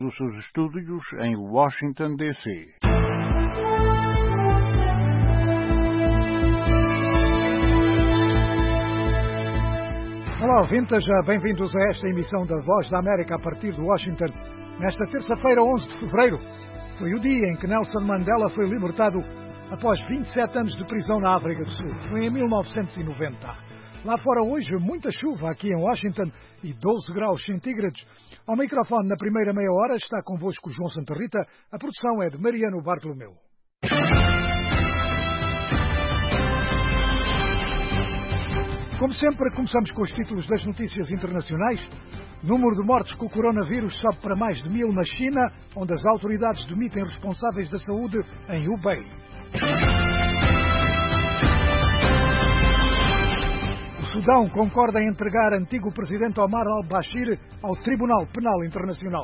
dos seus estúdios em Washington, D.C. Olá, ouvintes, bem-vindos a esta emissão da Voz da América a partir de Washington. Nesta terça-feira, 11 de fevereiro, foi o dia em que Nelson Mandela foi libertado após 27 anos de prisão na África do Sul. Foi em 1990. Lá fora hoje, muita chuva aqui em Washington e 12 graus centígrados. Ao microfone, na primeira meia hora, está convosco João Santa Rita. A produção é de Mariano Bartolomeu. Como sempre, começamos com os títulos das notícias internacionais. Número de mortes com o coronavírus sobe para mais de 1000 na China, onde as autoridades demitem responsáveis da saúde em Hubei. O Sudão concorda em entregar antigo presidente Omar al-Bashir ao Tribunal Penal Internacional.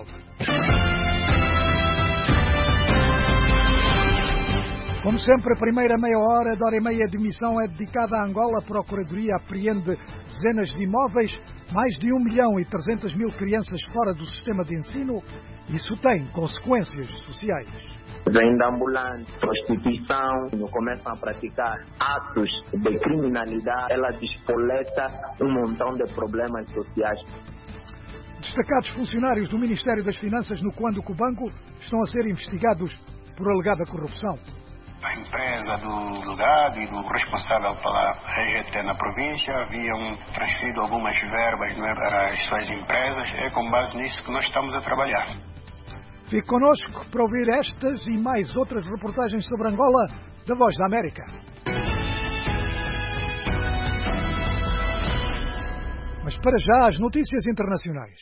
Como sempre, a primeira meia hora e meia de emissão é dedicada à Angola. A Procuradoria apreende dezenas de imóveis, mais de 1.300.000 crianças fora do sistema de ensino. Isso tem consequências sociais. Venda ambulante, prostituição, começam a praticar atos de criminalidade, ela despoleta um montão de problemas sociais. Destacados funcionários do Ministério das Finanças no Comando do Banco estão a ser investigados por alegada corrupção. A empresa do lugar e do responsável pela RGT na província haviam transferido algumas verbas para as suas empresas. É com base nisso que nós estamos a trabalhar. Fique connosco para ouvir estas e mais outras reportagens sobre Angola da Voz da América. Mas para já as notícias internacionais.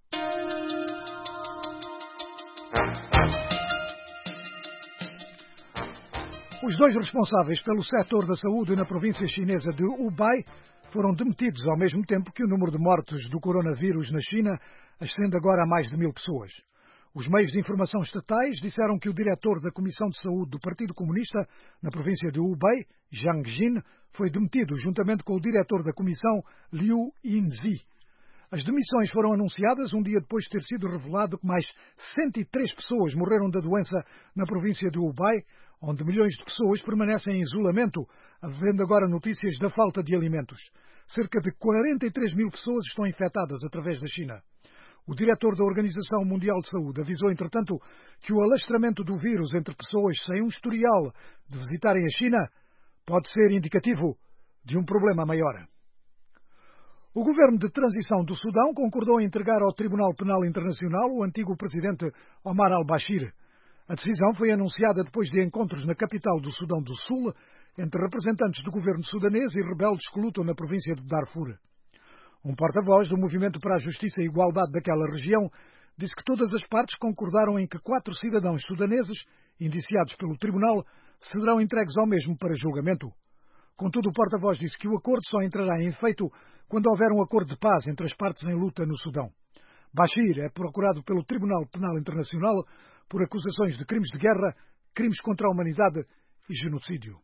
Os dois responsáveis pelo setor da saúde na província chinesa de Hubei foram demitidos ao mesmo tempo que o número de mortes do coronavírus na China ascende agora a mais de 1000 pessoas. Os meios de informação estatais disseram que o diretor da Comissão de Saúde do Partido Comunista na província de Hubei, Jiang Jin, foi demitido juntamente com o diretor da Comissão, Liu Yinzi. As demissões foram anunciadas um dia depois de ter sido revelado que mais 103 pessoas morreram da doença na província de Hubei, onde milhões de pessoas permanecem em isolamento, havendo agora notícias da falta de alimentos. Cerca de 43.000 pessoas estão infectadas através da China. O diretor da Organização Mundial de Saúde avisou, entretanto, que o alastramento do vírus entre pessoas sem um historial de visitarem a China pode ser indicativo de um problema maior. O governo de transição do Sudão concordou em entregar ao Tribunal Penal Internacional o antigo presidente Omar al-Bashir. A decisão foi anunciada depois de encontros na capital do Sudão do Sul entre representantes do governo sudanês e rebeldes que lutam na província de Darfur. Um porta-voz do Movimento para a Justiça e Igualdade daquela região disse que todas as partes concordaram em que 4 cidadãos sudaneses, indiciados pelo tribunal, serão entregues ao mesmo para julgamento. Contudo, o porta-voz disse que o acordo só entrará em efeito quando houver um acordo de paz entre as partes em luta no Sudão. Bashir é procurado pelo Tribunal Penal Internacional por acusações de crimes de guerra, crimes contra a humanidade e genocídio.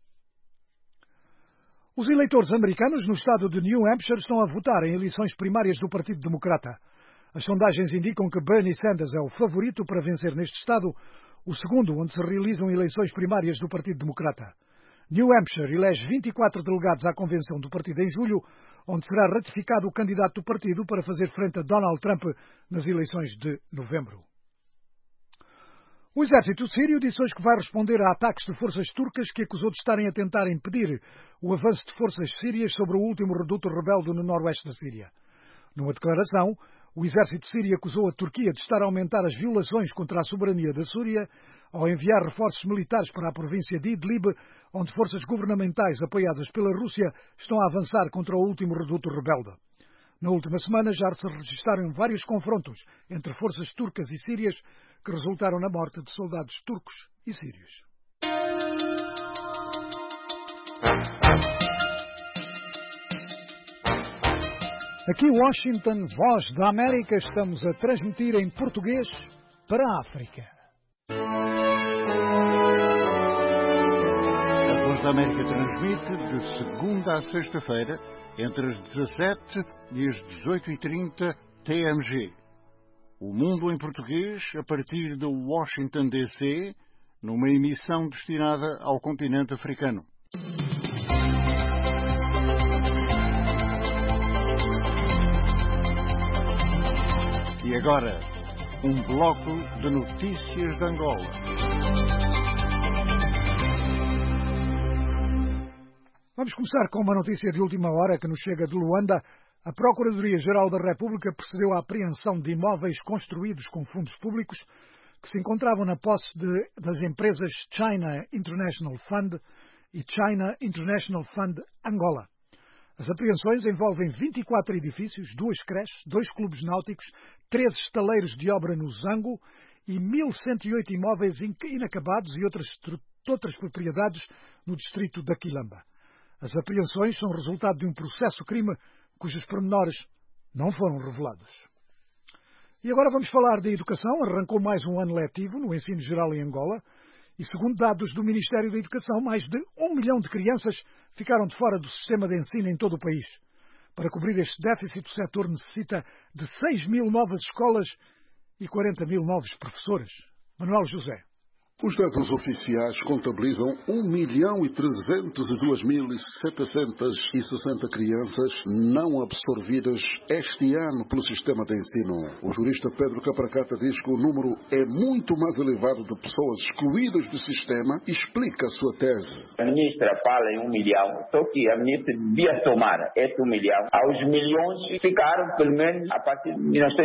Os eleitores americanos no estado de New Hampshire estão a votar em eleições primárias do Partido Democrata. As sondagens indicam que Bernie Sanders é o favorito para vencer neste estado, o segundo onde se realizam eleições primárias do Partido Democrata. New Hampshire elege 24 delegados à convenção do partido em julho, onde será ratificado o candidato do partido para fazer frente a Donald Trump nas eleições de novembro. O exército sírio disse hoje que vai responder a ataques de forças turcas que acusou de estarem a tentar impedir o avanço de forças sírias sobre o último reduto rebelde no noroeste da Síria. Numa declaração, o exército sírio acusou a Turquia de estar a aumentar as violações contra a soberania da Síria ao enviar reforços militares para a província de Idlib, onde forças governamentais apoiadas pela Rússia estão a avançar contra o último reduto rebelde. Na última semana já se registaram vários confrontos entre forças turcas e sírias que resultaram na morte de soldados turcos e sírios. Aqui em Washington, Voz da América, estamos a transmitir em português para a África. A Voz da América transmite de segunda a sexta-feira, entre as 17 e as 18h30 TMG. O Mundo em Português, a partir de Washington, D.C., numa emissão destinada ao continente africano. E agora, um bloco de notícias de Angola. Vamos começar com uma notícia de última hora que nos chega de Luanda. A Procuradoria-Geral da República procedeu à apreensão de imóveis construídos com fundos públicos que se encontravam na posse das empresas China International Fund e China International Fund Angola. As apreensões envolvem 24 edifícios, 2 creches, 2 clubes náuticos, 13 estaleiros de obra no Zango e 1.108 imóveis inacabados e outras propriedades no distrito da Quilamba. As apreensões são resultado de um processo-crime cujos pormenores não foram revelados. E agora vamos falar de educação. Arrancou mais um ano letivo no ensino geral em Angola e, segundo dados do Ministério da Educação, mais de 1 milhão de crianças ficaram de fora do sistema de ensino em todo o país. Para cobrir este déficit, o setor necessita de 6 mil novas escolas e 40 mil novos professores. Manuel José. Os dados oficiais contabilizam 1.302.760 crianças não absorvidas este ano pelo sistema de ensino. O jurista Pedro Capracata diz que o número é muito mais elevado de pessoas excluídas do sistema e explica a sua tese. A ministra fala em 1 milhão, só que a ministra devia tomar esse 1 milhão. Aos milhões que ficaram, pelo menos, a partir de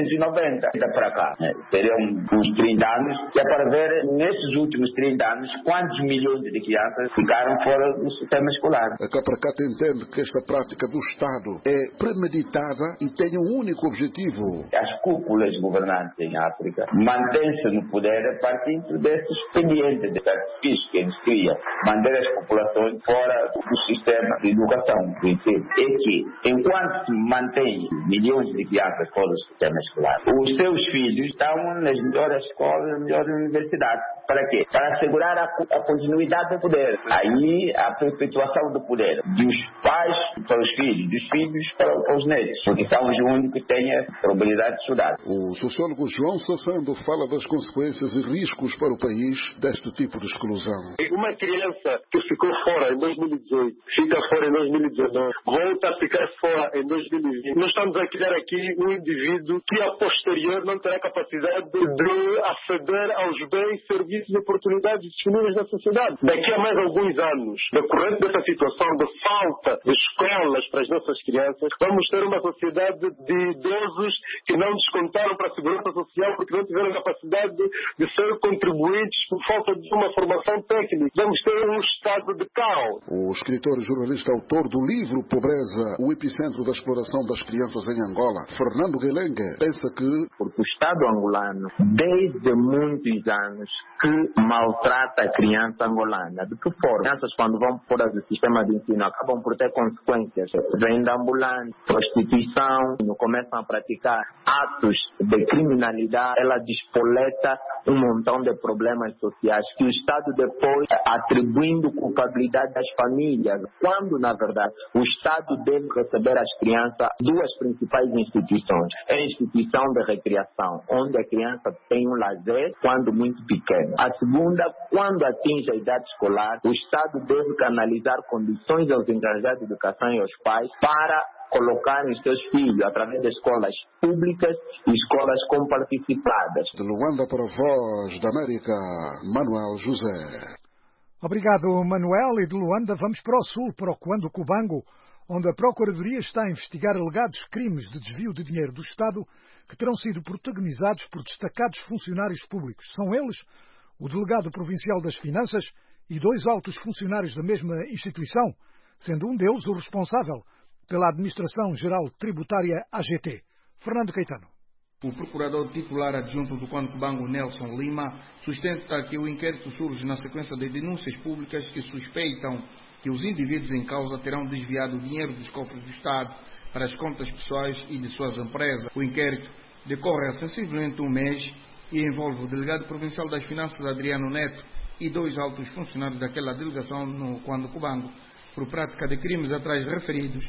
1990 para cá. Seriam uns 30 anos, que é para ver nesses últimos 30 anos, quantos milhões de crianças ficaram fora do sistema escolar. A Capracata entende que esta prática do Estado é premeditada e tem um único objetivo. As cúpulas governantes em África mantêm-se no poder a partir desse expediente de artifício que eles criam, manter as populações fora do sistema de educação. E que, enquanto se mantém milhões de crianças fora do sistema escolar, os seus filhos estão nas melhores escolas, nas melhores universidades. Para quê? Para assegurar a continuidade do poder. Aí, a perpetuação do poder. Dos pais para os filhos, dos filhos para os netos. Porque são os únicos que têm a probabilidade de estudar. O sociólogo João Sassando fala das consequências e riscos para o país deste tipo de exclusão. Uma criança que ficou fora em 2018, fica fora em 2019, volta a ficar fora em 2020. Nós estamos a criar aqui um indivíduo que, a posterior, não terá capacidade de aceder aos bens, serviços e oportunidades disponíveis na sociedade. Daqui a mais alguns anos, decorrente dessa situação de falta de escolas para as nossas crianças, vamos ter uma sociedade de idosos que não descontaram para a segurança social porque não tiveram capacidade de ser contribuintes por falta de uma formação técnica. Vamos ter um estado de caos. O escritor e jornalista autor do livro Pobreza, o epicentro da exploração das crianças em Angola, Fernando Guelengue, pensa que porque o Estado angolano, desde muitos anos, que maltrata a criança angolana. De que forma? Crianças, quando vão fora do sistema de ensino, acabam por ter consequências. Venda ambulante, prostituição, começam a praticar atos de criminalidade. Ela despoleta um montão de problemas sociais que o Estado depois atribuindo culpabilidade às famílias, quando, na verdade, o Estado deve receber as crianças duas principais instituições. É a instituição de recreação, onde a criança tem um lazer quando muito pequeno. A segunda, quando atinge a idade escolar, o Estado deve canalizar condições aos encarregados de educação e aos pais para colocarem os seus filhos através de escolas públicas e escolas comparticipadas. De Luanda para a Voz da América, Manuel José. Obrigado, Manuel. E de Luanda vamos para o sul, para o Cuando Cubango, onde a Procuradoria está a investigar alegados crimes de desvio de dinheiro do Estado que terão sido protagonizados por destacados funcionários públicos. São eles o delegado provincial das Finanças e 2 altos funcionários da mesma instituição, sendo um deles o responsável pela Administração Geral Tributária AGT. Fernando Caetano. O procurador titular adjunto do Cuando Cubango, Nelson Lima, sustenta que o inquérito surge na sequência de denúncias públicas que suspeitam que os indivíduos em causa terão desviado dinheiro dos cofres do Estado para as contas pessoais e de suas empresas. O inquérito decorre há sensivelmente um mês e envolve o delegado provincial das Finanças, Adriano Neto, e 2 altos funcionários daquela delegação no Cuando Cubango, por prática de crimes atrás referidos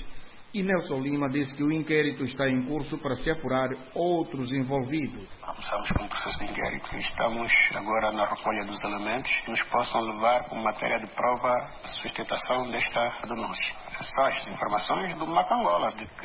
E Nelson Lima disse que o inquérito está em curso para se apurar outros envolvidos. Começamos com o processo de inquérito e estamos agora na recolha dos elementos que nos possam levar como matéria de prova a sustentação desta denúncia. São as informações do Macangola, de que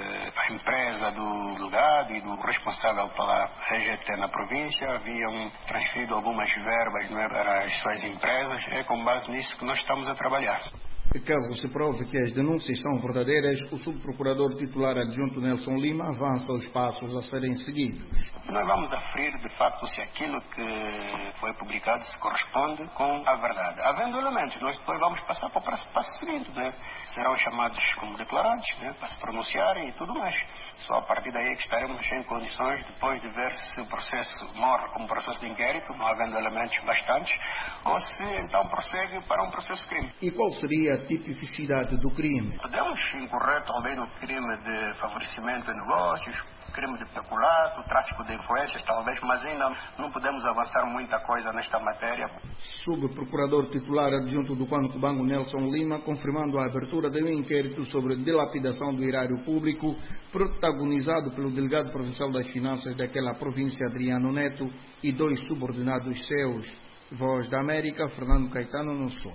a empresa do delegado e do responsável pela RGT na província haviam transferido algumas verbas para as suas empresas. É com base nisso que nós estamos a trabalhar. Caso se prove que as denúncias são verdadeiras, o subprocurador titular adjunto Nelson Lima avança os passos a serem seguidos. Nós vamos aferir, de facto, se aquilo que foi publicado se corresponde com a verdade. Havendo elementos, nós depois vamos passar para o passo seguinte, né? Serão chamados como declarantes, né? Para se pronunciarem e tudo mais. Só a partir daí é que estaremos em condições, depois de ver se o processo morre como processo de inquérito, não havendo elementos bastantes, ou se então prossegue para um processo de crime. E qual seria a tipicidade do crime? Podemos incorrer talvez no crime de favorecimento de negócios, crime de peculato, tráfico de influências talvez, mas ainda não podemos avançar muita coisa nesta matéria. Subprocurador titular adjunto do Cubango Nelson Lima, confirmando a abertura de um inquérito sobre dilapidação do erário público, protagonizado pelo delegado provincial das finanças daquela província, Adriano Neto, e 2 subordinados seus. Voz da América, Fernando Caetano, no Sul.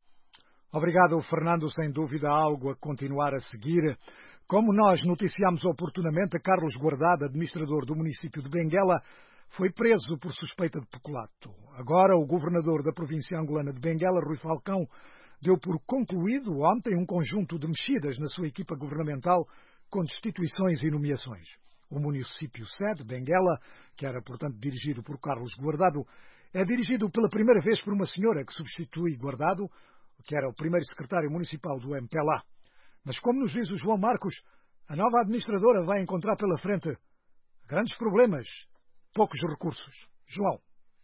Obrigado, Fernando. Sem dúvida, algo a continuar a seguir. Como nós noticiámos oportunamente, Carlos Guardado, administrador do município de Benguela, foi preso por suspeita de peculato. Agora, o governador da província angolana de Benguela, Rui Falcão, deu por concluído ontem um conjunto de mexidas na sua equipa governamental com destituições e nomeações. O município sede, Benguela, que era, portanto, dirigido por Carlos Guardado, é dirigido pela primeira vez por uma senhora que substitui Guardado, que era o primeiro secretário municipal do MPLA. Mas, como nos diz o João Marcos, a nova administradora vai encontrar pela frente grandes problemas, poucos recursos. João.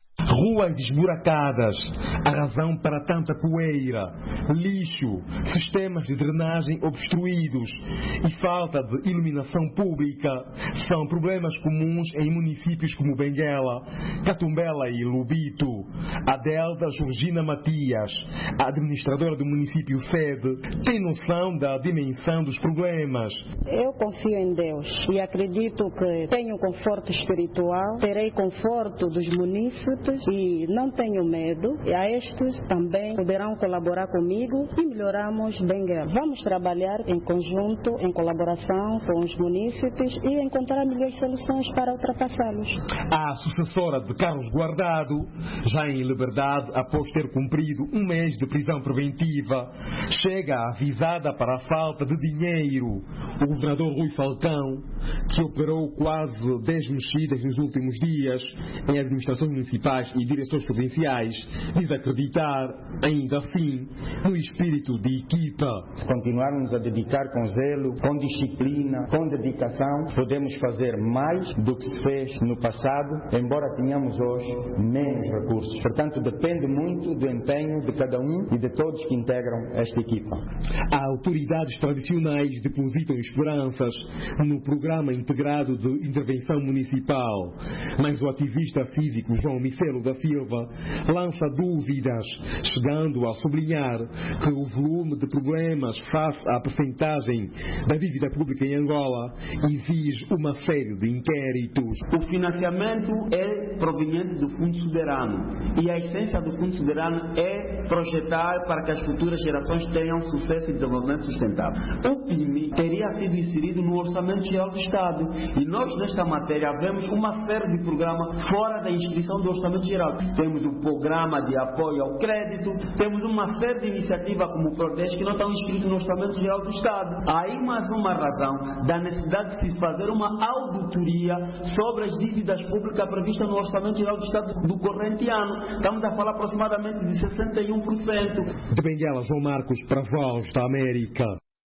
Ruas esburacadas, a razão para tanta poeira, lixo, sistemas de drenagem obstruídos e falta de iluminação pública são problemas comuns em municípios como Benguela, Catumbela e Lubito. Adelda Georgina Matias, a administradora do município sede, tem noção da dimensão dos problemas. Eu confio em Deus e acredito que tenho conforto espiritual, terei conforto dos munícipes e não tenho medo. E a estes também poderão colaborar comigo e melhoramos Benguela. Vamos trabalhar em conjunto, em colaboração com os munícipes e encontrar melhores soluções para ultrapassá-los. A sucessora de Carlos Guardado, já em liberdade após ter cumprido um mês de prisão preventiva, chega avisada para a falta de dinheiro. O governador Rui Falcão, que operou quase 10 mexidas nos últimos dias em administrações municipais e direções provinciais, diz acreditar, ainda assim, no espírito de equipa. Se continuarmos a dedicar com zelo, com disciplina, com dedicação, podemos fazer mais do que se fez no passado, embora tenhamos hoje menos recursos. Portanto, depende muito do empenho de cada um e de todos que integram esta equipa. Autoridades tradicionais depositam esperanças no Programa Integrado de Intervenção Municipal, mas o ativista cívico João Micelo da Silva lança dúvidas, chegando a sublinhar que o volume de problemas face à percentagem da dívida pública em Angola exige uma série de inquéritos. O financiamento é proveniente do Fundo Soberano e a essência do Fundo Soberano é projetar para que as futuras gerações tenham sucesso e desenvolvimento sustentável. O PIMI teria sido inserido no Orçamento Geral do Estado e nós nesta matéria vemos uma série de programas fora da inscrição do Orçamento Geral. Temos um programa de apoio ao crédito, temos uma série de iniciativas como o Prodeste que não estão inscritos no Orçamento Geral do Estado. Aí mais uma razão da necessidade de se fazer uma auditoria sobre as dívidas públicas previstas no Orçamento Geral do Estado do corrente ano. Estamos a falar aproximadamente de 61%. De Benguela, João Marcos, para a Voz da América.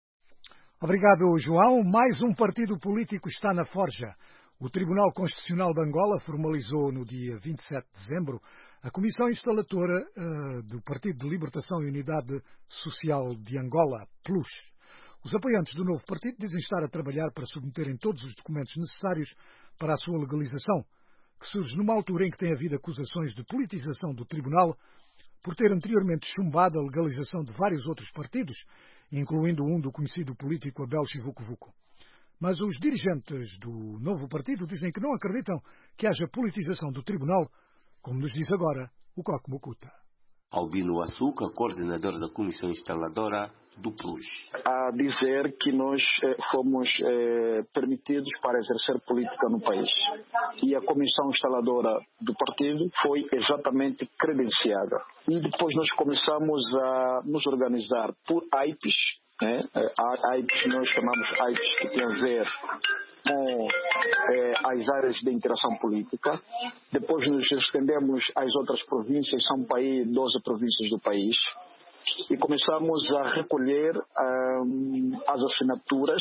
Obrigado, João. Mais um partido político está na forja. O Tribunal Constitucional de Angola formalizou no dia 27 de dezembro a Comissão Instalatora do Partido de Libertação e Unidade Social de Angola, PLUS. Os apoiantes do novo partido dizem estar a trabalhar para submeterem todos os documentos necessários para a sua legalização, que surge numa altura em que tem havido acusações de politização do Tribunal por ter anteriormente chumbado a legalização de vários outros partidos, incluindo um do conhecido político Abel Chivuco-Vuco. Mas os dirigentes do novo partido dizem que não acreditam que haja politização do tribunal, como nos diz agora o Coque Mukuta. Albino Açúcar, coordenador da Comissão Instaladora do PLUS. A dizer que nós fomos permitidos para exercer política no país. E a Comissão Instaladora do partido foi exatamente credenciada. E depois nós começamos a nos organizar por AIPs, AIPs nós chamamos AIPs que tem a ver com as áreas de interação política. Depois nos estendemos às outras províncias, são 12 províncias do país, e começamos a recolher as assinaturas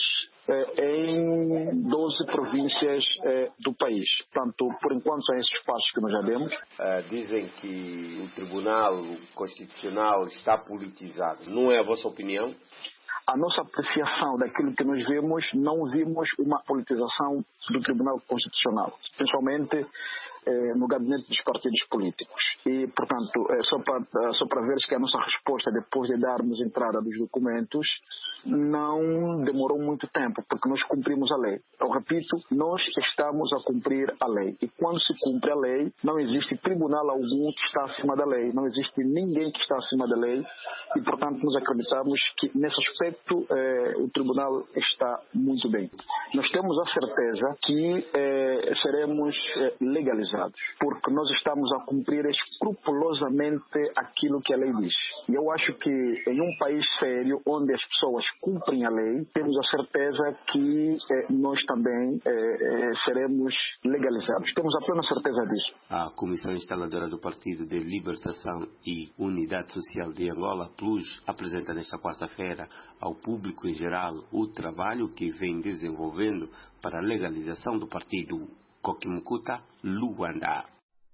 em 12 províncias do país. Portanto, por enquanto são esses passos que nós já demos. Dizem que o Tribunal Constitucional está politizado. Não é a vossa opinião? A nossa apreciação daquilo que nós vimos, não vimos uma politização do Tribunal Constitucional, principalmente no gabinete dos partidos políticos. E, portanto, só para ver que a nossa resposta, depois de darmos entrada dos documentos, não demorou muito tempo, porque nós cumprimos a lei. Eu repito, nós estamos a cumprir a lei. E quando se cumpre a lei, não existe tribunal algum que está acima da lei, não existe ninguém que está acima da lei. E, portanto, nós acreditamos que, nesse aspecto, o tribunal está muito bem. Nós temos a certeza que seremos legalizados, porque nós estamos a cumprir escrupulosamente aquilo que a lei diz. E eu acho que em um país sério, onde as pessoas cumprem a lei, temos a certeza que nós também seremos legalizados. Temos a plena certeza disso. A Comissão Instaladora do Partido de Libertação e Unidade Social de Angola, PLUS, apresenta nesta quarta-feira ao público em geral o trabalho que vem desenvolvendo para a legalização do partido Coque Mukuta, Luanda.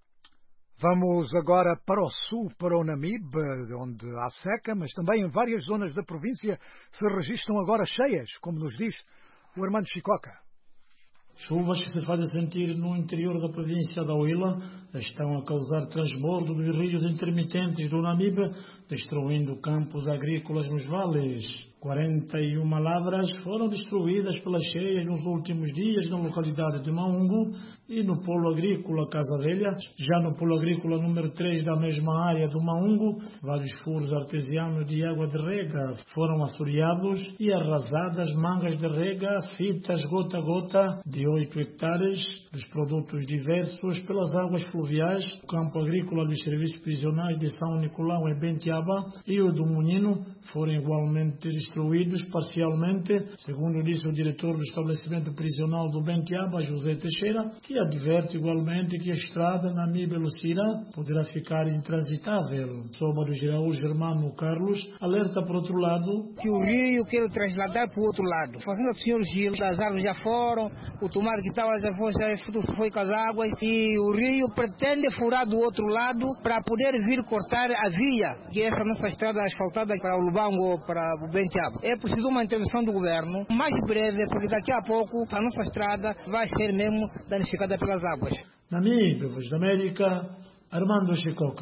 Vamos agora para o sul, para o Namibe, onde há seca, mas também em várias zonas da província se registram agora cheias, como nos diz o Armando Chicoca. Chuvas que se fazem sentir no interior da província da Huila estão a causar transbordo dos rios intermitentes do Namibe, destruindo campos agrícolas nos vales. 41 lavras foram destruídas pelas cheias nos últimos dias na localidade de Maungu e no polo agrícola Casa Velha. Já no polo agrícola número 3 da mesma área do Maungu, vários furos artesianos de água de rega foram assoreados e arrasadas mangas de rega, fitas gota a gota de 8 hectares dos produtos diversos pelas águas fluviais. O campo agrícola dos serviços prisionais de São Nicolau em Bentiaba e o do Munino foram igualmente destruídos parcialmente, segundo disse o diretor do estabelecimento prisional do Bentiaba, José Teixeira, que adverte igualmente que a estrada Namibe-Lucira poderá ficar intransitável. Soba do Giraú Germano Carlos alerta por outro lado que o rio quer trasladar para o outro lado. Fazendo o senhor Gil, as árvores já foram, o tomate que estava já foi com as águas e o rio pretende furar do outro lado para poder vir cortar a via, que é essa nossa estrada asfaltada para o Lubango ou para o Bentiaba. É preciso uma intervenção do governo mais breve, porque daqui a pouco a nossa estrada vai ser mesmo danificada pelas águas. Namibe, Voz da América, Armando Chicoca.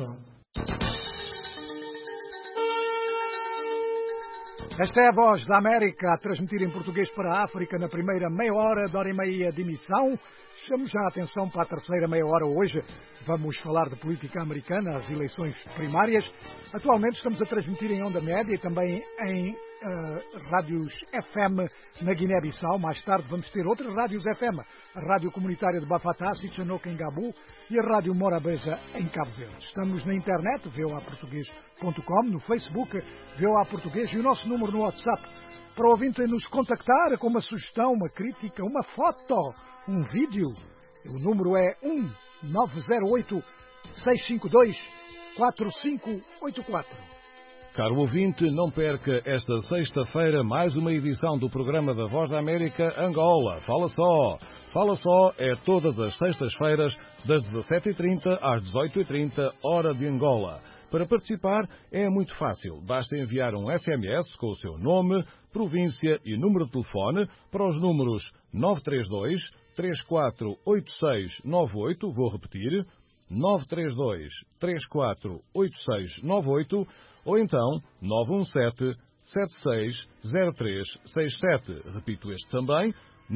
Esta é a Voz da América a transmitir em português para a África na primeira meia hora, de hora e meia de emissão. Chamamos já a atenção para a terceira meia hora hoje. Vamos falar de política americana, as eleições primárias. Atualmente estamos a transmitir em onda média e também em rádios FM na Guiné-Bissau. Mais tarde vamos ter outras rádios FM. A Rádio Comunitária de Bafatá, Sichanok em Gabu e a Rádio Morabeza em Cabo Verde. Estamos na internet, voaportugues.com, no Facebook, VOA Português e o nosso número no WhatsApp. Para o ouvinte nos contactar com uma sugestão, uma crítica, uma foto, um vídeo, o número é 1908-652-4584. Caro ouvinte, não perca esta sexta-feira mais uma edição do programa da Voz da América Angola. Fala só! Fala só é todas as sextas-feiras, das 17h30 às 18h30, hora de Angola. Para participar é muito fácil. Basta enviar um SMS com o seu nome, província e número de telefone para os números 932 348698, vou repetir, 932 348698, ou então 917 917-760367. Repito este também,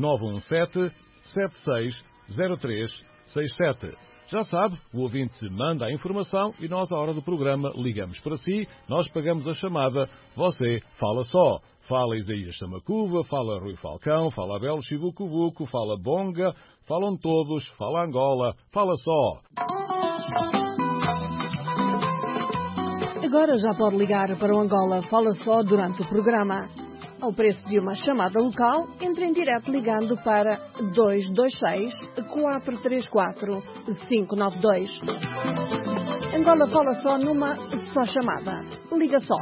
917-760367. Já sabe, o ouvinte manda a informação e nós, à hora do programa, ligamos para si, nós pagamos a chamada, você fala só. Fala Isaías Samacuva, fala Rui Falcão, fala Abel Chivucuvuco, fala Bonga, falam todos, fala Angola, fala só. Agora já pode ligar para o Angola Fala Só durante o programa. Ao preço de uma chamada local, entre em direto ligando para 226-434-592. Angola Fala Só numa só chamada. Liga só.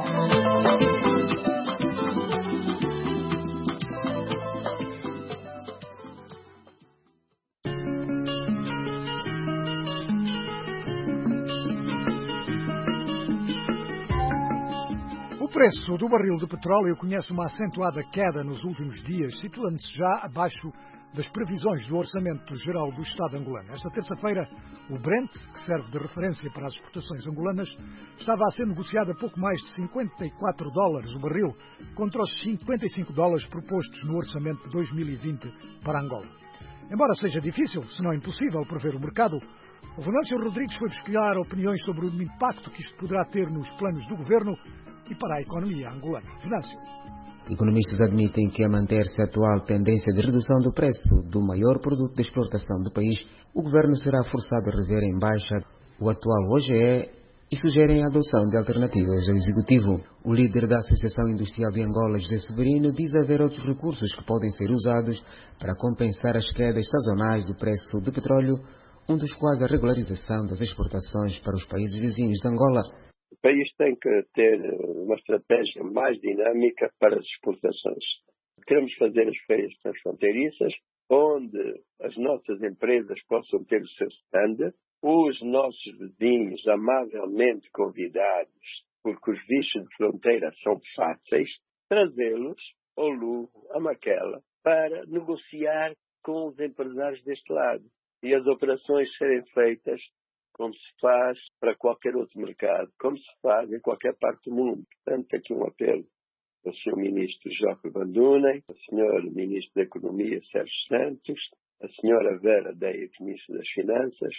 O preço do barril de petróleo conhece uma acentuada queda nos últimos dias, situando-se já abaixo das previsões do Orçamento Geral do Estado angolano. Esta terça-feira, o Brent, que serve de referência para as exportações angolanas, estava a ser negociado a pouco mais de $54 o barril, contra os $55 propostos no Orçamento de 2020 para Angola. Embora seja difícil, se não impossível, prever o mercado, o Venâncio Rodrigues foi pesquisar opiniões sobre o impacto que isto poderá ter nos planos do governo e para a economia angolana. Venâncio. Economistas admitem que, a manter-se a atual tendência de redução do preço do maior produto de exportação do país, o governo será forçado a rever em baixa o atual OGE e sugerem a adoção de alternativas ao executivo. O líder da Associação Industrial de Angola, José Severino, diz haver outros recursos que podem ser usados para compensar as quedas sazonais do preço do petróleo, um dos quais a regularização das exportações para os países vizinhos de Angola. O país tem que ter uma estratégia mais dinâmica para as exportações. Queremos fazer as feiras transfronteiriças, onde as nossas empresas possam ter o seu stand, os nossos vizinhos amavelmente convidados, porque os vistos de fronteira são fáceis, trazê-los ao Lugo, a Maquela, para negociar com os empresários deste lado. E as operações serem feitas como se faz para qualquer outro mercado, como se faz em qualquer parte do mundo. Portanto, aqui um apelo ao Sr. Ministro Jorge Bandunem, ao Sr. Ministro da Economia Sérgio Santos, à Sra. Vera Deia, Ministra das Finanças.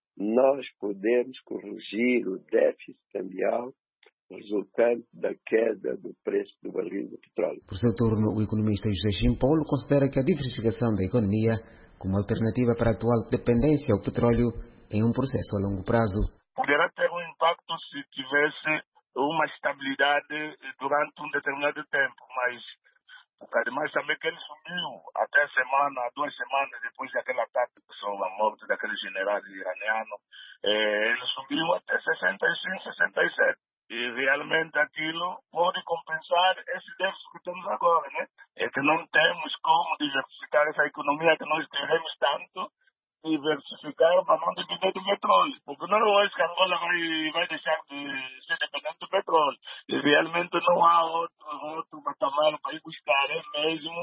Nós podemos corrigir o déficit cambial resultante da queda do preço do barril de petróleo. Por seu turno, o economista José Chimpolo considera que a diversificação da economia como alternativa para a atual dependência ao petróleo em um processo a longo prazo. Poderá ter um impacto se tivesse uma estabilidade durante um determinado tempo, mas ademais também que ele subiu até semana, 2 semanas depois daquele ataque sobre a morte daquele general iraniano, ele subiu até 65, 67. E realmente aquilo pode compensar esse déficit que temos agora, né? É que não temos como diversificar essa economia que nós queremos tanto, diversificar para não depender do petróleo. Porque não é hoje que Angola vai deixar de ser dependente do petróleo. E realmente não há outro patamar para ir buscar, é mesmo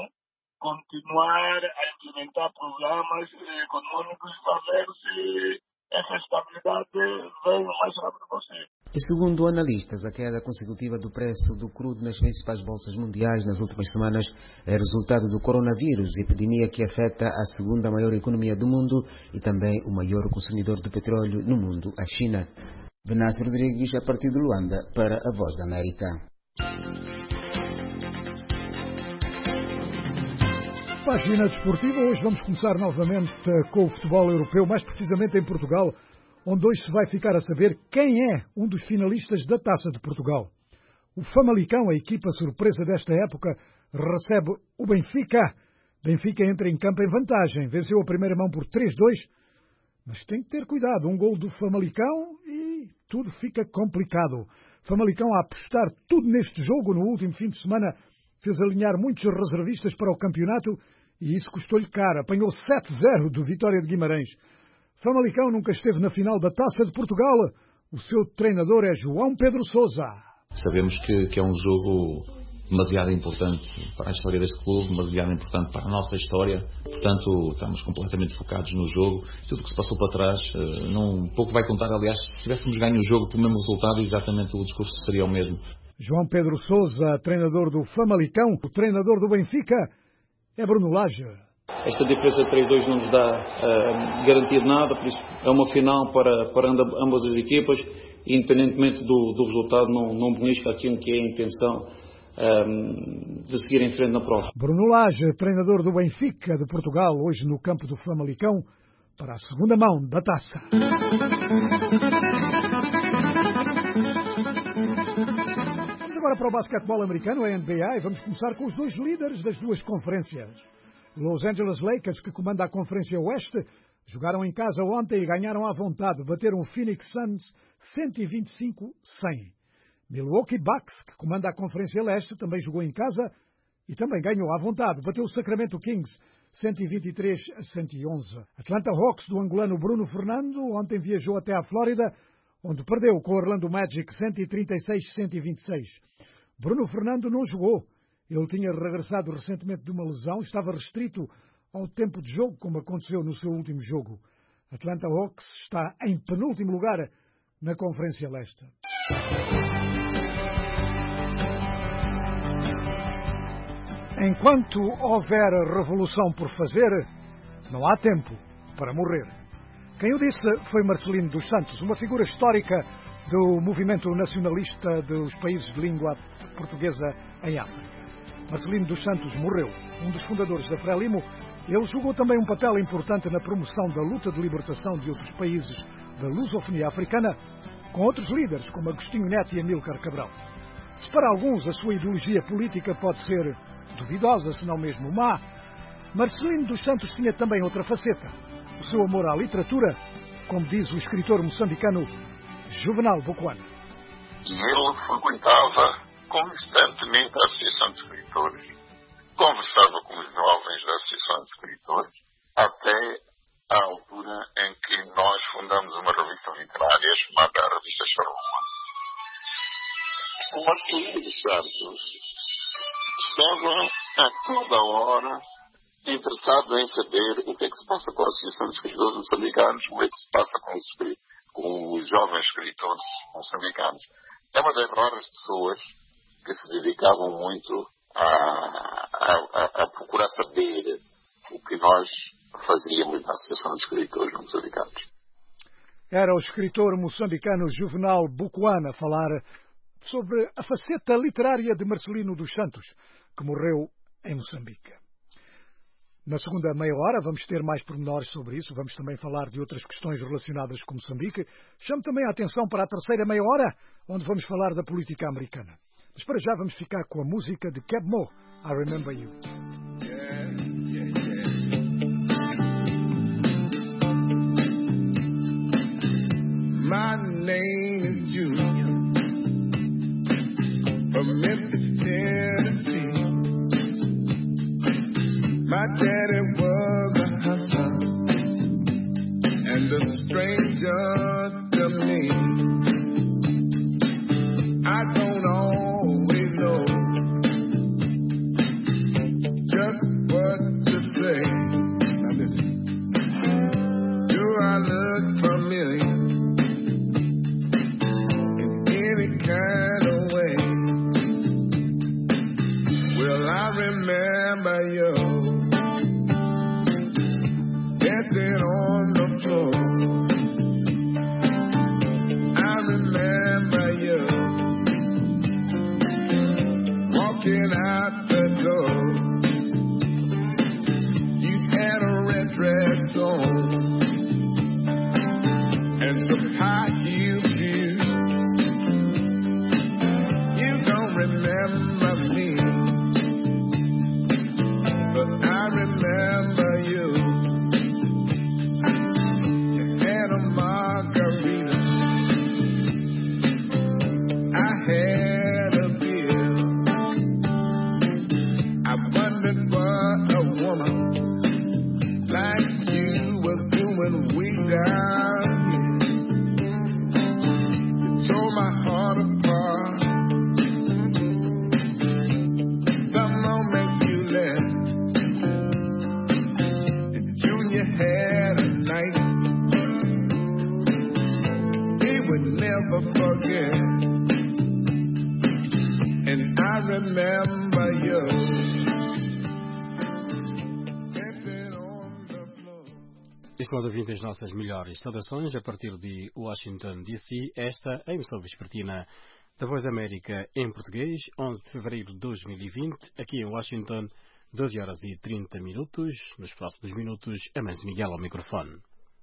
continuar a implementar programas econômicos para ver se essa estabilidade vem o mais rápido possível. E segundo analistas, a queda consecutiva do preço do crudo nas principais bolsas mundiais nas últimas semanas é resultado do coronavírus, epidemia que afeta a segunda maior economia do mundo e também o maior consumidor de petróleo no mundo, a China. Venâncio Rodrigues, a partir de Luanda, para a Voz da América. Página desportiva, hoje vamos começar novamente com o futebol europeu, mais precisamente em Portugal, onde hoje se vai ficar a saber quem é um dos finalistas da Taça de Portugal. O Famalicão, a equipa surpresa desta época, recebe o Benfica. Benfica entra em campo em vantagem, venceu a primeira mão por 3-2, mas tem que ter cuidado, um gol do Famalicão e tudo fica complicado. Famalicão a apostar tudo neste jogo no último fim de semana, fez alinhar muitos reservistas para o campeonato e isso custou-lhe caro. Apanhou 7-0 do Vitória de Guimarães. Famalicão nunca esteve na final da Taça de Portugal. O seu treinador é João Pedro Sousa. Sabemos que é um jogo demasiado importante para a história deste clube, demasiado importante para a nossa história. Portanto, estamos completamente focados no jogo. Tudo o que se passou para trás pouco vai contar. Aliás, se tivéssemos ganho o jogo pelo mesmo resultado, exatamente o discurso seria o mesmo. João Pedro Sousa, treinador do Famalicão, o treinador do Benfica é Bruno Lage. Esta diferença de 3-2 não nos dá garantia de nada, por isso é uma final para ambas as equipas, e independentemente do resultado, não belisca aquilo que é a intenção de seguir em frente na prova. Bruno Lage, treinador do Benfica de Portugal, hoje no campo do Famalicão, para a segunda mão da taça. Vamos agora para o basquetebol americano, a NBA, e vamos começar com os dois líderes das duas conferências. Los Angeles Lakers, que comanda a Conferência Oeste, jogaram em casa ontem e ganharam à vontade. Bateram o Phoenix Suns 125-100. Milwaukee Bucks, que comanda a Conferência Leste, também jogou em casa e também ganhou à vontade. Bateu o Sacramento Kings 123-111. Atlanta Hawks, do angolano Bruno Fernando, ontem viajou até à Flórida, onde perdeu com o Orlando Magic 136-126. Bruno Fernando não jogou. Ele tinha regressado recentemente de uma lesão, estava restrito ao tempo de jogo, como aconteceu no seu último jogo. Atlanta Hawks está em penúltimo lugar na Conferência Leste. Enquanto houver revolução por fazer, não há tempo para morrer. Quem o disse foi Marcelino dos Santos, uma figura histórica do movimento nacionalista dos países de língua portuguesa em África. Marcelino dos Santos morreu, um dos fundadores da Frelimo. Ele jogou também um papel importante na promoção da luta de libertação de outros países da lusofonia africana, com outros líderes como Agostinho Neto e Amílcar Cabral. Se para alguns a sua ideologia política pode ser duvidosa, se não mesmo má, Marcelino dos Santos tinha também outra faceta, o seu amor à literatura, como diz o escritor moçambicano Juvenal Bocoana. Ele frequentava constantemente a Associação de Escritores, conversava com os jovens da Associação de Escritores, até à altura em que nós fundamos uma revista literária chamada a Revista Charrua. O Marcelino dos Santos estava a toda hora interessado em saber o que é que se passa com a Associação de Escritores moçambicanos, o que é que se passa com os jovens escritores moçambicanos. É uma das raras pessoas que se dedicavam muito a procurar saber o que nós fazíamos na Associação de Escritores moçambicanos. Era o escritor moçambicano Juvenal Bocoana a falar sobre a faceta literária de Marcelino dos Santos, que morreu em Moçambique. Na segunda meia hora vamos ter mais pormenores sobre isso, vamos também falar de outras questões relacionadas com Moçambique. Chamo também a atenção para a terceira meia hora, onde vamos falar da política americana. Mas para já vamos ficar com a música de Keb Mo, I Remember You. My name is Junior, from Memphis, Tennessee. My daddy was a hustler and a stranger to me. I don't always know just what to say. Do I look familiar in any kind of way? Well, I remember you dancing on the floor. I remember you walking out the door. You had a red dress on and some high heel shoes. You don't remember me, but I remember you. remember you. Estimado ouvinte, as nossas melhores saudações a partir de Washington, D.C. Esta é a emissão vespertina da Voz da América em português, 11 de fevereiro de 2020, aqui em Washington, 12 horas e 30 minutos. Nos próximos minutos, Amancio Miguel ao microfone.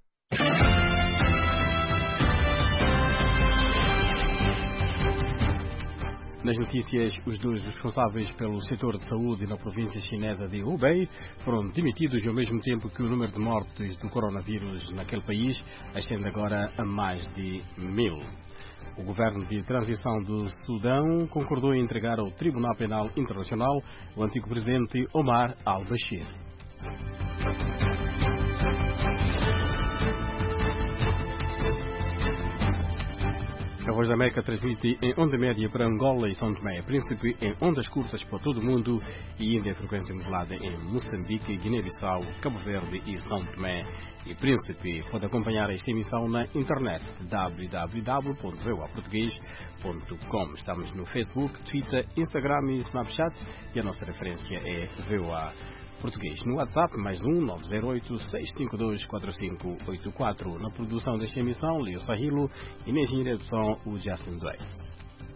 Nas notícias, os dois responsáveis pelo setor de saúde na província chinesa de Hubei foram demitidos ao mesmo tempo que o número de mortes do coronavírus naquele país ascende agora a mais de 1000. O governo de transição do Sudão concordou em entregar ao Tribunal Penal Internacional o antigo presidente Omar al-Bashir. A Voz da América transmite em onda média para Angola e São Tomé e Príncipe, em ondas curtas para todo o mundo e ainda em frequência modulada em Moçambique, Guiné-Bissau, Cabo Verde e São Tomé e Príncipe. Pode acompanhar esta emissão na internet www.voaportugues.com. Estamos no Facebook, Twitter, Instagram e Snapchat e a nossa referência é VOA Português. No WhatsApp, mais 908-652-4584. Na produção desta emissão, Leo Sahilo e na engenharia de som, o Justin Blades.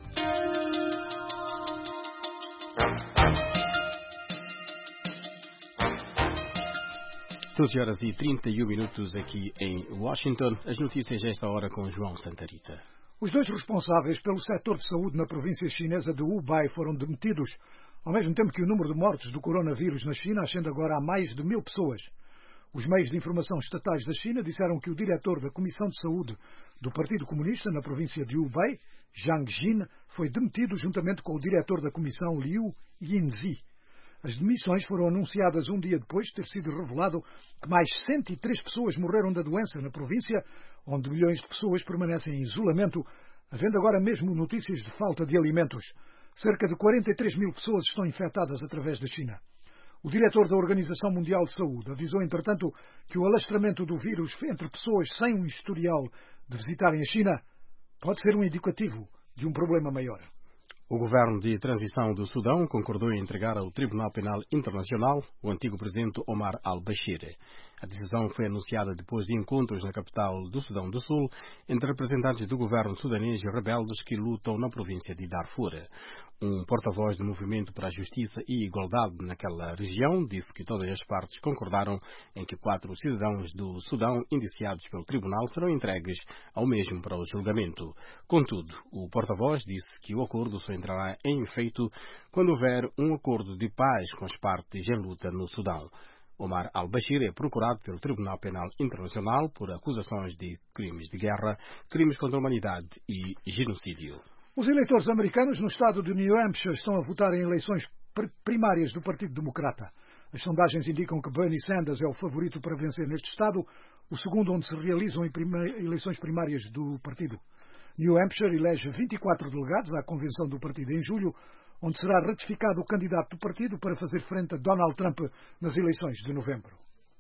Horas e 31 minutos aqui em Washington. As notícias a esta hora com João Santarita. Os dois responsáveis pelo setor de saúde na província chinesa de Hubei foram demitidos, ao mesmo tempo que o número de mortes do coronavírus na China ascende agora a mais de 1000 pessoas. Os meios de informação estatais da China disseram que o diretor da Comissão de Saúde do Partido Comunista na província de Hubei, Zhang Jin, foi demitido juntamente com o diretor da Comissão, Liu Yinzi. As demissões foram anunciadas um dia depois de ter sido revelado que mais 103 pessoas morreram da doença na província, onde milhões de pessoas permanecem em isolamento, havendo agora mesmo notícias de falta de alimentos. Cerca de 43 mil pessoas estão infectadas através da China. O diretor da Organização Mundial de Saúde avisou, entretanto, que o alastramento do vírus entre pessoas sem um historial de visitarem a China pode ser um indicativo de um problema maior. O governo de transição do Sudão concordou em entregar ao Tribunal Penal Internacional o antigo presidente Omar al-Bashir. A decisão foi anunciada depois de encontros na capital do Sudão do Sul entre representantes do governo sudanês e rebeldes que lutam na província de Darfur. Um porta-voz do Movimento para a Justiça e Igualdade naquela região disse que todas as partes concordaram em que 4 cidadãos do Sudão indiciados pelo tribunal serão entregues ao mesmo para o julgamento. Contudo, o porta-voz disse que o acordo só entrará em efeito quando houver um acordo de paz com as partes em luta no Sudão. Omar al-Bashir é procurado pelo Tribunal Penal Internacional por acusações de crimes de guerra, crimes contra a humanidade e genocídio. Os eleitores americanos no estado de New Hampshire estão a votar em eleições primárias do Partido Democrata. As sondagens indicam que Bernie Sanders é o favorito para vencer neste estado, o segundo onde se realizam eleições primárias do partido. New Hampshire elege 24 delegados à convenção do partido em julho, onde será ratificado o candidato do partido para fazer frente a Donald Trump nas eleições de novembro.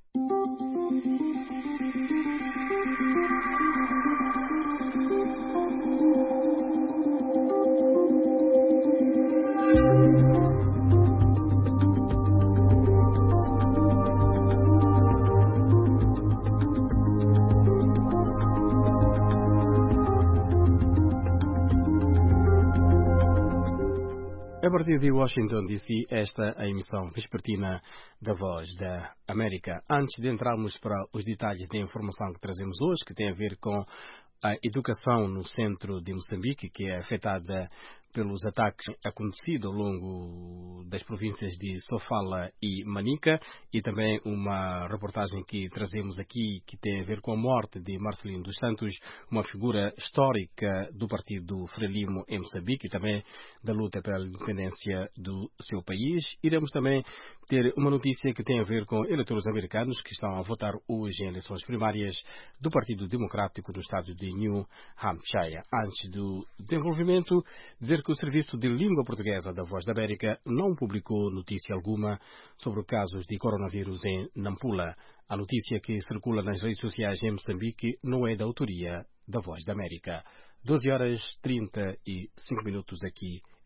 A partir de Washington, D.C., esta é a emissão vespertina da Voz da América. Antes de entrarmos para os detalhes da informação que trazemos hoje, que tem a ver com a educação no centro de Moçambique, que é afetada pelos ataques acontecidos ao longo das províncias de Sofala e Manica, e também uma reportagem que trazemos aqui que tem a ver com a morte de Marcelino dos Santos, uma figura histórica do partido Frelimo em Moçambique e também da luta pela independência do seu país. Iremos também ter uma notícia que tem a ver com eleitores americanos que estão a votar hoje em eleições primárias do Partido Democrático do estado de New Hampshire. Antes do desenvolvimento, dizer que o Serviço de Língua Portuguesa da Voz da América não publicou notícia alguma sobre casos de coronavírus em Nampula. A notícia que circula nas redes sociais em Moçambique não é da autoria da Voz da América. 12 horas 35 minutos aqui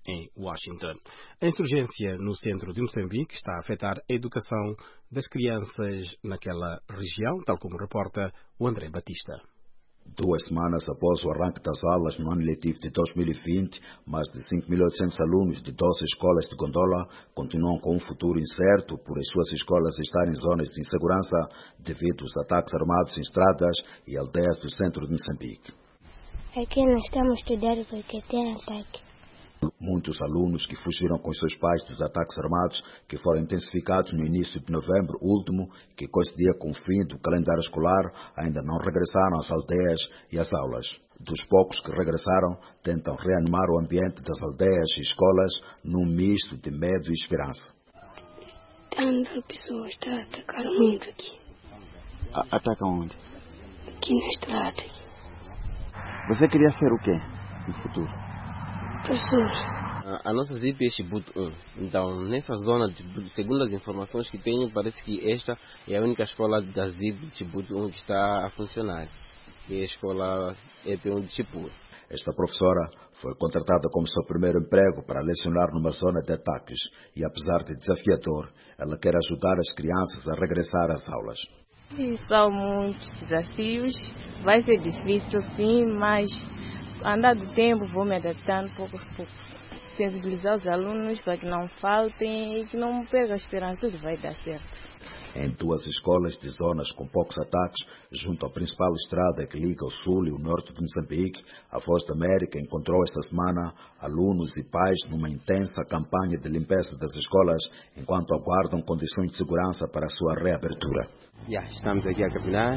em Washington. A insurgência no centro de Moçambique está a afetar a educação das crianças naquela região, tal como reporta o André Batista. 2 semanas após o arranque das aulas no ano letivo de 2020, mais de 5.800 alunos de 12 escolas de Gondola continuam com um futuro incerto por as suas escolas estarem em zonas de insegurança devido aos ataques armados em estradas e aldeias do centro de Moçambique. Aqui não estamos a estudar porque tem ataque. Muitos alunos que fugiram com seus pais dos ataques armados que foram intensificados no início de novembro último, que coincidia com o fim do calendário escolar, ainda não regressaram às aldeias e às aulas. Dos poucos que regressaram, tentam reanimar o ambiente das aldeias e escolas num misto de medo e esperança. Tantas pessoas estão a atacar muito aqui. Atacam onde? Aqui na estrada. Você queria ser o quê no futuro? A nossa ZIP é Chibuto 1. Então, nessa zona, segundo as informações que tenho, parece que esta é a única escola da ZIP de Chibuto 1 que está a funcionar. Que é a escola EP1 de Chibuto. Esta professora foi contratada como seu primeiro emprego para lecionar numa zona de ataques e, apesar de desafiador, ela quer ajudar as crianças a regressar às aulas. São muitos desafios, vai ser difícil sim, mas andar do tempo, vou me adaptando pouco a pouco. Sensibilizar os alunos para que não faltem e que não percam a esperança, tudo vai dar certo. Em 2 escolas de zonas com poucos ataques, junto à principal estrada que liga o sul e o norte de Moçambique, a Voz da América encontrou esta semana alunos e pais numa intensa campanha de limpeza das escolas, enquanto aguardam condições de segurança para a sua reabertura. Estamos aqui a caminhar.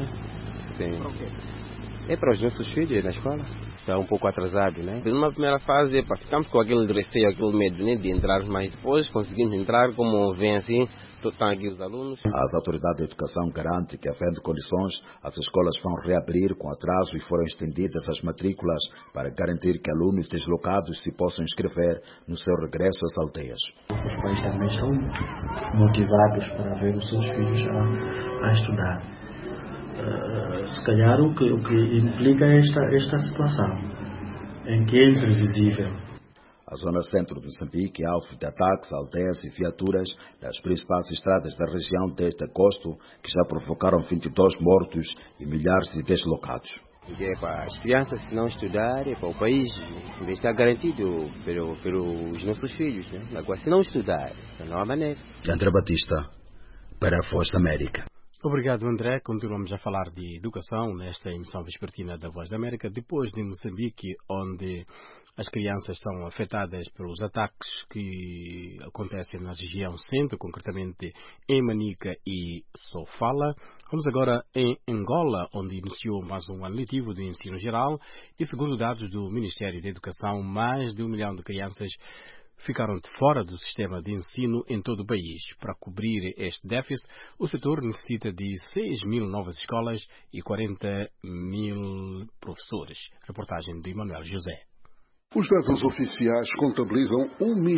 É para os nossos filhos na escola. Está um pouco atrasado, né? Numa primeira fase, ficamos com aquele receio, aquele medo, né, de entrar, mas depois conseguimos entrar, como vem assim, estão aqui os alunos. As autoridades de educação garantem que, havendo condições, as escolas vão reabrir com atraso e foram estendidas as matrículas para garantir que alunos deslocados se possam inscrever no seu regresso às aldeias. Os pais também estão motivados para ver os seus filhos a estudar. Se calhar o que implica esta situação, em que é imprevisível. A zona centro de Moçambique é alvo de ataques, aldeias e viaturas nas principais estradas da região desde agosto, que já provocaram 22 mortos e milhares de deslocados. É para as crianças, se não estudar, é para o país está garantido pelos nossos filhos, né? Agora, se não estudar, não há maneira. André Batista, para a Voz da América. Obrigado, André. Continuamos a falar de educação nesta emissão vespertina da Voz da América, depois de Moçambique, onde as crianças são afetadas pelos ataques que acontecem na região centro, concretamente em Manica e Sofala. Vamos agora em Angola, onde iniciou mais um ano letivo do ensino geral e, segundo dados do Ministério da Educação, mais de 1 milhão de crianças ficaram de fora do sistema de ensino em todo o país. Para cobrir este déficit, o setor necessita de 6.000 novas escolas e 40.000 professores. Reportagem de Emanuel José. Os dados oficiais contabilizam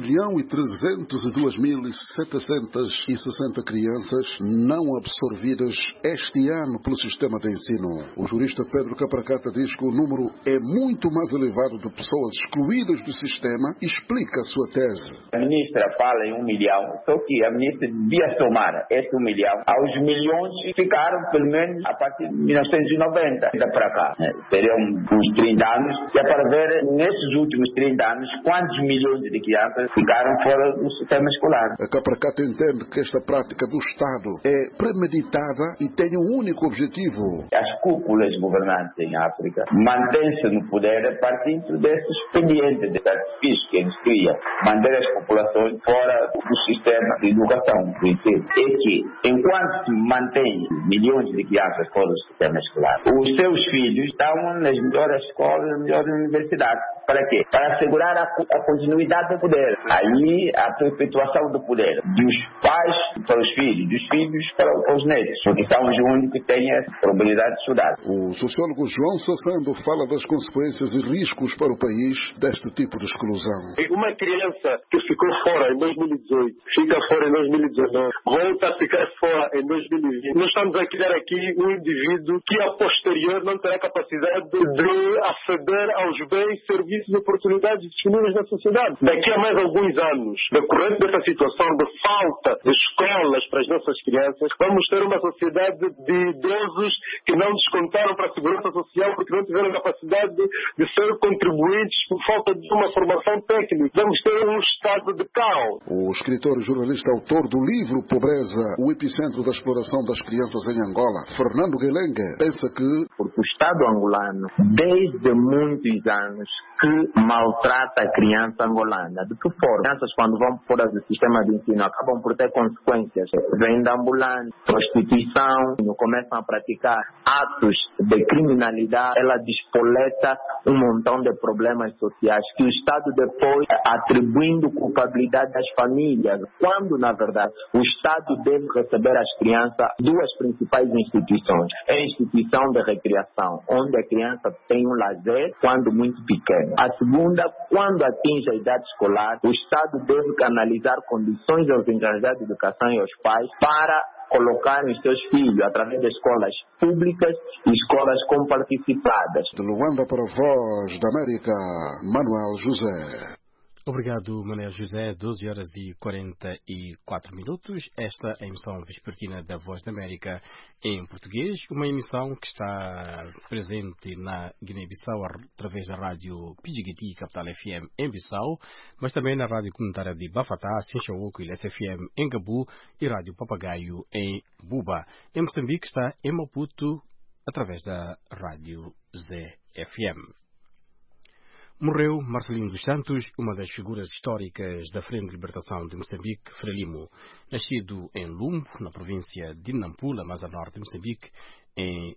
1.032.760 crianças não absorvidas este ano pelo sistema de ensino. O jurista Pedro Capracata diz que o número é muito mais elevado de pessoas excluídas do sistema e explica a sua tese. A ministra fala em 1 milhão, só que a ministra devia somar esse 1 milhão aos milhões que ficaram, pelo menos, a partir de 1990 para cá. Seriam uns 30 anos, que é para ver nesses últimos 30 anos, quantos milhões de crianças ficaram fora do sistema escolar. A Capracata entende que esta prática do Estado é premeditada e tem um único objetivo. As cúpulas governantes em África mantêm-se no poder a partir desse expediente de artifício que eles criam, manter as populações fora do sistema de educação. É que, enquanto se mantém milhões de crianças fora do sistema escolar, os seus filhos estão nas melhores escolas, nas melhores universidades. Para quê? Para assegurar a continuidade do poder. Aí a perpetuação do poder. Dos pais para os filhos, dos filhos para os netos. Porque são os únicos que têm a probabilidade de estudar. O sociólogo João Sassando fala das consequências e riscos para o país deste tipo de exclusão. Uma criança que ficou fora em 2018, fica fora em 2019, volta a ficar fora em 2020. Nós estamos a criar aqui um indivíduo que a posterior não terá capacidade de aceder aos bens e serviços serviços e oportunidades disponíveis na sociedade. Daqui a mais alguns anos, decorrente dessa situação de falta de escolas para as nossas crianças, vamos ter uma sociedade de idosos que não descontaram para a segurança social porque não tiveram capacidade de ser contribuintes por falta de uma formação técnica. Vamos ter um estado de caos. O escritor e jornalista autor do livro Pobreza, o epicentro da exploração das crianças em Angola, Fernando Guelengue, pensa que porque o Estado angolano, desde muitos anos, que maltrata a criança angolana. De que forma? Crianças, quando vão fora do sistema de ensino, acabam por ter consequências. Venda ambulante, prostituição, começam a praticar atos de criminalidade, ela despoleta um montão de problemas sociais que o Estado depois atribuindo culpabilidade às famílias, quando, na verdade, o Estado deve receber as crianças duas principais instituições. É a instituição de recreação, onde a criança tem um lazer quando muito pequeno. A segunda, quando atinge a idade escolar, o Estado deve canalizar condições aos encarregados de educação e aos pais para colocarem os seus filhos através de escolas públicas e escolas comparticipadas. De Luanda para a Voz da América, Manuel José. Obrigado, Manuel José. 12 horas e 44 minutos. Esta é a emissão vespertina da Voz da América em português. Uma emissão que está presente na Guiné-Bissau através da rádio Pidjigiti Capital FM em Bissau, mas também na rádio comunitária de Bafatá, Sinchawoco e LSFM em Gabu e rádio Papagaio em Buba. Em Moçambique está em Maputo através da rádio ZFM. Morreu Marcelino dos Santos, uma das figuras históricas da Frente de Libertação de Moçambique, Frelimo. Nascido em Lumbo, na província de Nampula, mais a norte de Moçambique, em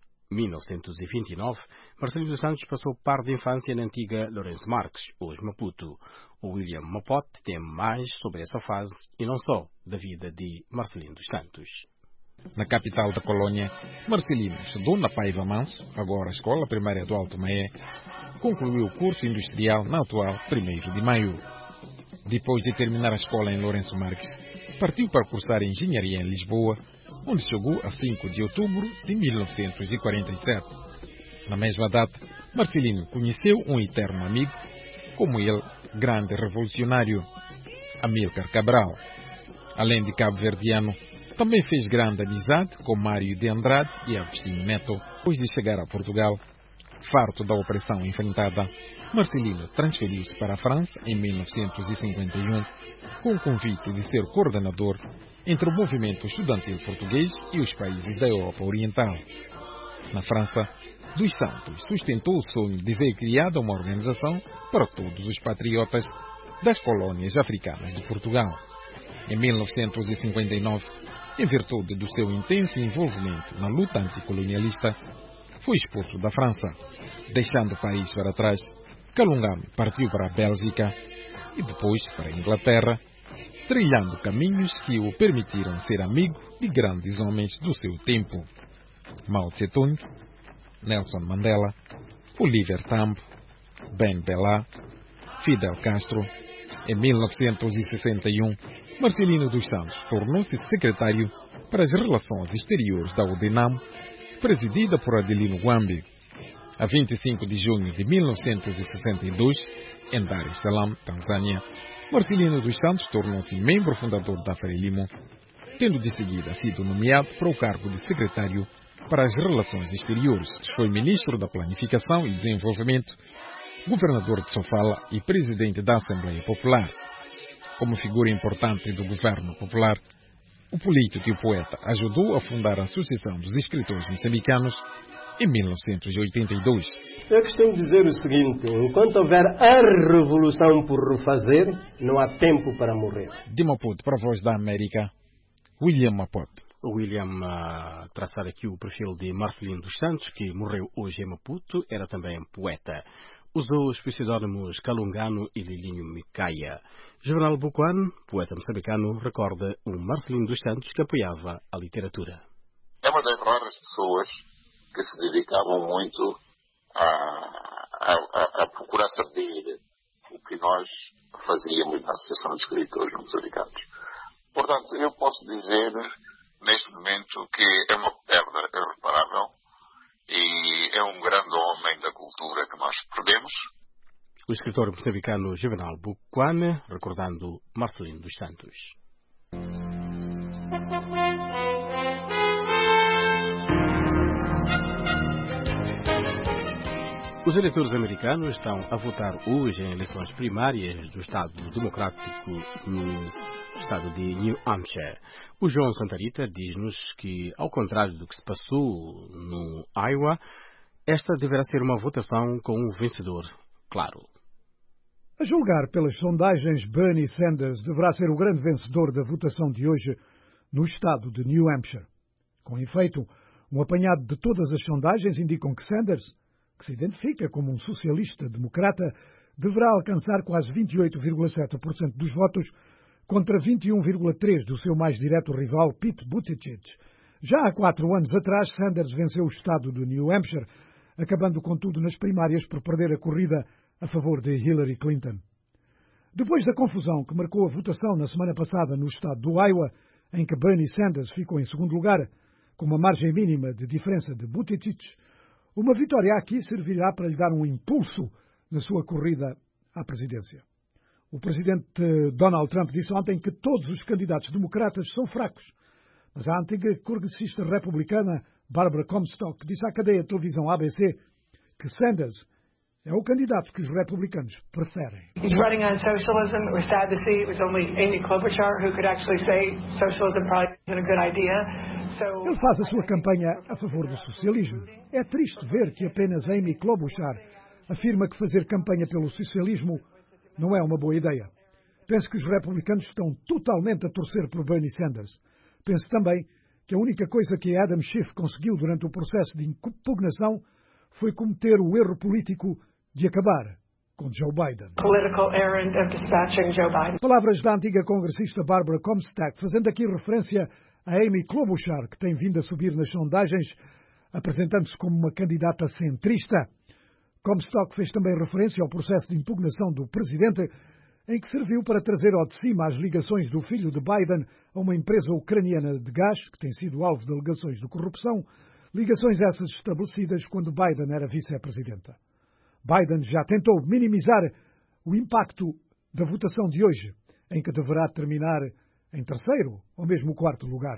1929, Marcelino dos Santos passou parte da infância na antiga Lourenço Marques, hoje Maputo. O William Mapote tem mais sobre essa fase e não só da vida de Marcelino dos Santos. Na capital da colônia, Marcelino estudou na Paiva Manso, agora a Escola Primária do Alto Maé. Concluiu o curso industrial na atual 1º de Maio. Depois de terminar a escola em Lourenço Marques, partiu para cursar engenharia em Lisboa, onde chegou a 5 de outubro de 1947. Na mesma data, Marcelino conheceu um eterno amigo, como ele, grande revolucionário, Amílcar Cabral. Além de cabo-verdiano, também fez grande amizade com Mário de Andrade e Agostinho Neto. Depois de chegar a Portugal, farto da opressão enfrentada, Marcelino transferiu-se para a França em 1951 com o convite de ser coordenador entre o movimento estudantil português e os países da Europa Oriental. Na França, dos Santos sustentou o sonho de ver criada uma organização para todos os patriotas das colônias africanas de Portugal. Em 1959, em virtude do seu intenso envolvimento na luta anticolonialista, foi expulso da França. Deixando o país para trás, Kalungame partiu para a Bélgica e depois para a Inglaterra, trilhando caminhos que o permitiram ser amigo de grandes homens do seu tempo: Mao Tse-tung, Nelson Mandela, Oliver Tambo, Ben Bella, Fidel Castro. Em 1961, Marcelino dos Santos tornou-se secretário para as relações exteriores da UDENAM, presidida por Adelino Guambi. A 25 de junho de 1962, em Dar es Salaam, Tanzânia, Marcelino dos Santos tornou-se membro fundador da Frelimo, tendo de seguida sido nomeado para o cargo de secretário para as relações exteriores. Foi ministro da Planificação e Desenvolvimento, governador de Sofala e presidente da Assembleia Popular. Como figura importante do governo popular, o político e o poeta ajudou a fundar a Associação dos Escritores Moçambicanos em 1982. Eu costumo dizer o seguinte: enquanto houver a revolução por refazer, não há tempo para morrer. De Maputo para a Voz da América, William Mapote. O William traçar aqui o perfil de Marcelino dos Santos, que morreu hoje em Maputo, era também poeta. Usou os pseudónimos Kalungano e Lilinho Micaia. Juvenal Buquan, poeta moçambicano, recorda um Marcelino dos Santos que apoiava a literatura. É uma das raras pessoas que se dedicavam muito a procurar saber o que nós fazíamos na Associação de Escritores Moçambicanos. Portanto, eu posso dizer, neste momento, que é uma perda irreparável e é um grande homem da cultura que nós perdemos. O escritor moçambicano Juvenal Buquane, recordando Marcelino dos Santos. Os eleitores americanos estão a votar hoje em eleições primárias do Estado Democrático no estado de New Hampshire. O João Santarita diz-nos que, ao contrário do que se passou no Iowa, esta deverá ser uma votação com um vencedor claro. A julgar pelas sondagens, Bernie Sanders deverá ser o grande vencedor da votação de hoje no estado de New Hampshire. Com efeito, um apanhado de todas as sondagens indicam que Sanders, que se identifica como um socialista-democrata, deverá alcançar quase 28,7% dos votos contra 21,3% do seu mais direto rival, Pete Buttigieg. Já há 4 anos atrás, Sanders venceu o estado de New Hampshire, acabando contudo nas primárias por perder a corrida a favor de Hillary Clinton. Depois da confusão que marcou a votação na semana passada no estado do Iowa, em que Bernie Sanders ficou em segundo lugar, com uma margem mínima de diferença de Buttigieg, uma vitória aqui servirá para lhe dar um impulso na sua corrida à presidência. O presidente Donald Trump disse ontem que todos os candidatos democratas são fracos, mas a antiga congressista republicana Barbara Comstock disse à cadeia de televisão ABC que Sanders é o candidato que os republicanos preferem. He's running on socialism. It was sad to see it was only Amy Klobuchar who could actually say socialism probably isn't a good idea. Ele faz a sua campanha a favor do socialismo. É triste ver que apenas Amy Klobuchar afirma que fazer campanha pelo socialismo não é uma boa ideia. Penso que os republicanos estão totalmente a torcer por Bernie Sanders. Penso também que a única coisa que Adam Schiff conseguiu durante o processo de impugnação foi cometer o erro político de acabar com Joe Biden. Palavras da antiga congressista Barbara Comstock, fazendo aqui referência a Amy Klobuchar, que tem vindo a subir nas sondagens, apresentando-se como uma candidata centrista. Comstock fez também referência ao processo de impugnação do presidente, em que serviu para trazer ao de cima as ligações do filho de Biden a uma empresa ucraniana de gás, que tem sido alvo de alegações de corrupção, ligações essas estabelecidas quando Biden era vice-presidenta. Biden já tentou minimizar o impacto da votação de hoje, em que deverá terminar em terceiro ou mesmo quarto lugar.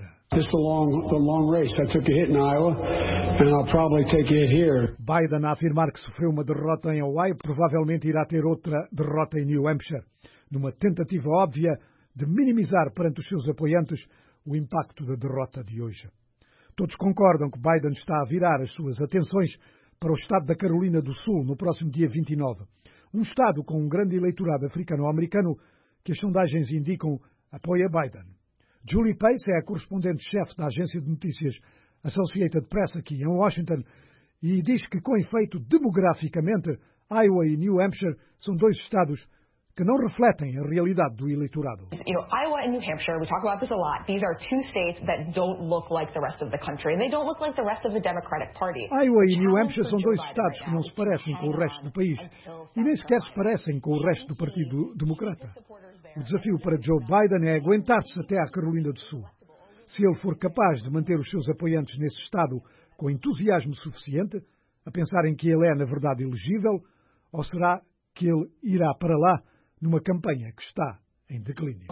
Biden a afirmar que sofreu uma derrota em Hawaii, provavelmente irá ter outra derrota em New Hampshire, numa tentativa óbvia de minimizar perante os seus apoiantes o impacto da derrota de hoje. Todos concordam que Biden está a virar as suas atenções para o estado da Carolina do Sul no próximo dia 29. Um estado com um grande eleitorado africano-americano que as sondagens indicam apoia Biden. Julie Pace é a correspondente-chefe da agência de notícias Associated Press aqui em Washington e diz que, com efeito, demograficamente, Iowa e New Hampshire são 2 estados que não refletem a realidade do eleitorado. Iowa and New Hampshire, we talk about this a lot. These are 2 states that don't look like the rest of the country, and they don't look like the rest of the Democratic Party. Iowa e New Hampshire são 2 estados que não se parecem com o resto do país e nem sequer se parecem com o resto do Partido Democrata. O desafio para Joe Biden é aguentar-se até à Carolina do Sul. Se ele for capaz de manter os seus apoiantes nesse estado com entusiasmo suficiente, a pensarem que ele é, na verdade, elegível, ou será que ele irá para lá numa campanha que está em declínio.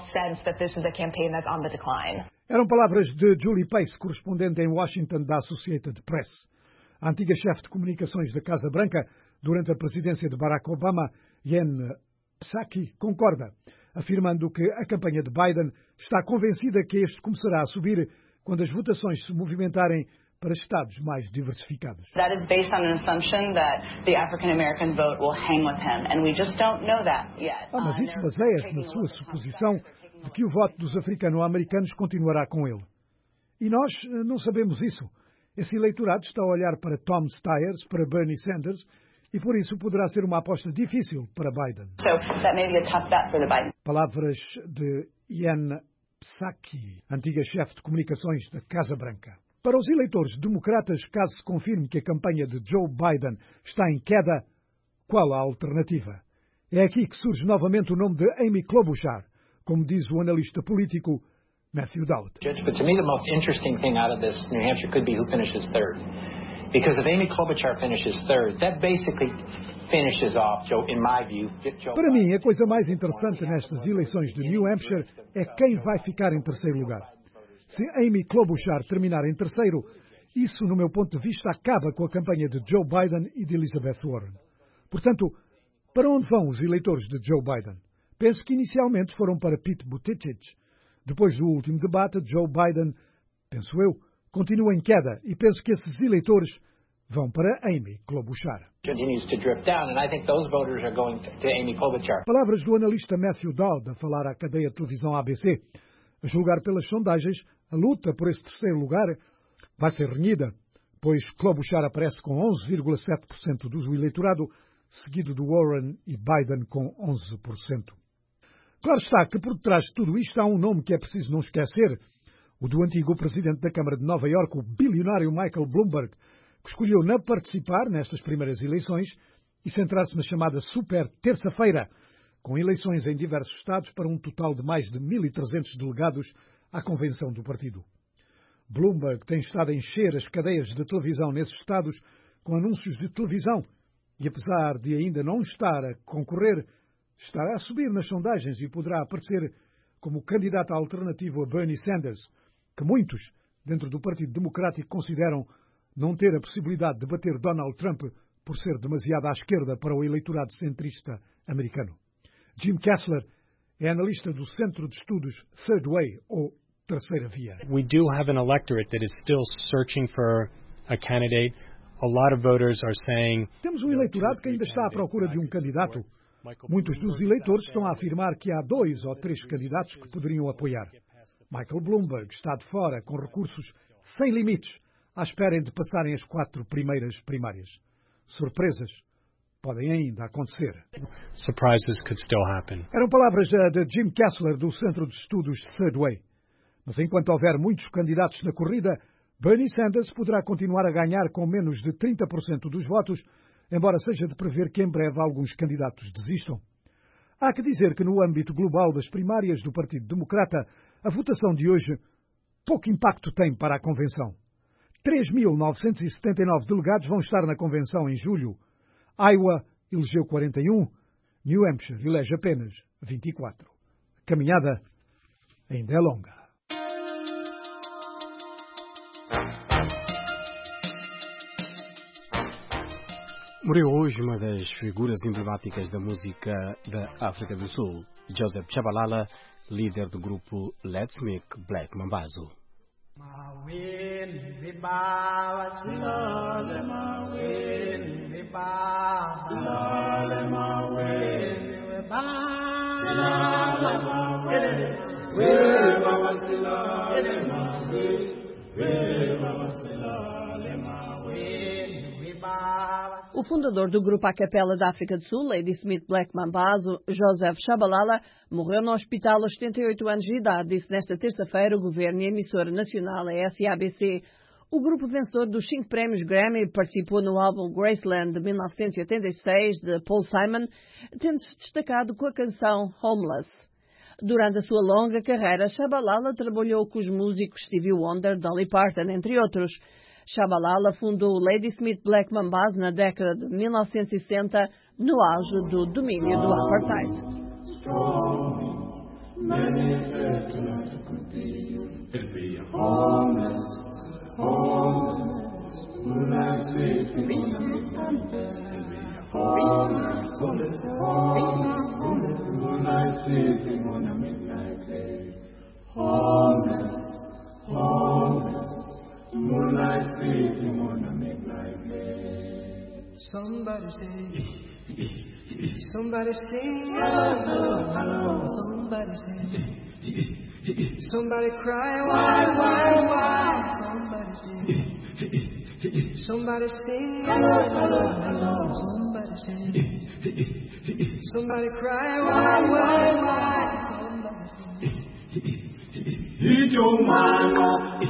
Eram palavras de Julie Pace, correspondente em Washington da Associated Press. A antiga chefe de comunicações da Casa Branca, durante a presidência de Barack Obama, Jen Psaki, concorda, afirmando que a campanha de Biden está convencida que este começará a subir quando as votações se movimentarem para estados mais diversificados. That is based on an assumption that the African American vote will hang with him, and we just don't know that yet. Mas isso baseia-se na sua suposição de que o voto dos africano-americanos continuará com ele. E nós não sabemos isso. Esse eleitorado está a olhar para Tom Steyer, para Bernie Sanders, e por isso poderá ser uma aposta difícil para Biden. So that may be a tough bet for the Biden. Palavras de Jen Psaki, antiga chefe de comunicações da Casa Branca. Para os eleitores democratas, caso se confirme que a campanha de Joe Biden está em queda, qual a alternativa? É aqui que surge novamente o nome de Amy Klobuchar, como diz o analista político Matthew Dowd. But to me, the most interesting thing out of this New Hampshire could be who finishes third. Because if Amy Klobuchar finishes third, that basically Para mim, a coisa mais interessante nestas eleições de New Hampshire é quem vai ficar em terceiro lugar. Se Amy Klobuchar terminar em terceiro, isso, no meu ponto de vista, acaba com a campanha de Joe Biden e de Elizabeth Warren. Portanto, para onde vão os eleitores de Joe Biden? Penso que inicialmente foram para Pete Buttigieg. Depois do último debate, Joe Biden, penso eu, continua em queda e penso que esses eleitores vão para Amy Klobuchar. Palavras do analista Matthew Dowd a falar à cadeia de televisão ABC. A julgar pelas sondagens, a luta por esse terceiro lugar vai ser renhida, pois Klobuchar aparece com 11,7% do eleitorado, seguido de Warren e Biden com 11%. Claro está que por detrás de tudo isto há um nome que é preciso não esquecer, o do antigo presidente da Câmara de Nova Iorque, o bilionário Michael Bloomberg, que escolheu não participar nestas primeiras eleições e centrar-se na chamada Super Terça-feira, com eleições em diversos estados para um total de mais de 1.300 delegados à convenção do partido. Bloomberg tem estado a encher as cadeias de televisão nesses estados com anúncios de televisão e, apesar de ainda não estar a concorrer, estará a subir nas sondagens e poderá aparecer como candidato alternativo a Bernie Sanders, que muitos, dentro do Partido Democrático, consideram não ter a possibilidade de bater Donald Trump por ser demasiado à esquerda para o eleitorado centrista americano. Jim Kessler é analista do Centro de Estudos Third Way, ou Terceira Via. We do have an electorate that is still searching for a candidate. A lot of voters are saying... Temos um eleitorado que ainda está à procura de um candidato. Muitos dos eleitores estão a afirmar que há 2 ou 3 candidatos que poderiam apoiar. Michael Bloomberg está de fora, com recursos sem limites, à espera de passarem as 4 primeiras primárias. Surpresas podem ainda acontecer. Surprises could still happen. Eram palavras de Jim Kessler, do Centro de Estudos Third Way. Mas enquanto houver muitos candidatos na corrida, Bernie Sanders poderá continuar a ganhar com menos de 30% dos votos, embora seja de prever que em breve alguns candidatos desistam. Há que dizer que no âmbito global das primárias do Partido Democrata, a votação de hoje pouco impacto tem para a convenção. 3.979 delegados vão estar na convenção em julho. Iowa elegeu 41, New Hampshire elege apenas 24. A caminhada ainda é longa. Morreu hoje uma das figuras emblemáticas da música da África do Sul, Joseph Tshabalala, líder do grupo Let's Make Black Mambazo. O fundador do grupo a capela da África do Sul, Lady Smith Black Mambazo, Joseph Tshabalala, morreu no hospital aos 78 anos de idade, disse nesta terça-feira o governo e a emissora nacional, a SABC. O grupo vencedor dos 5 prémios Grammy participou no álbum Graceland de 1986 de Paul Simon, tendo-se destacado com a canção Homeless. Durante a sua longa carreira, Tshabalala trabalhou com os músicos Stevie Wonder, Dolly Parton, entre outros. Tshabalala fundou o Lady Smith Black Mambazo na década de 1960, no auge do domínio do apartheid. Moonlight sleeping on a midnight day. Somebody sing, somebody sing, hello, hello. Somebody sing, somebody cry, why? Somebody sing, somebody sing, hello, hello. Somebody sing, somebody cry, why? Somebody sing, hit your man.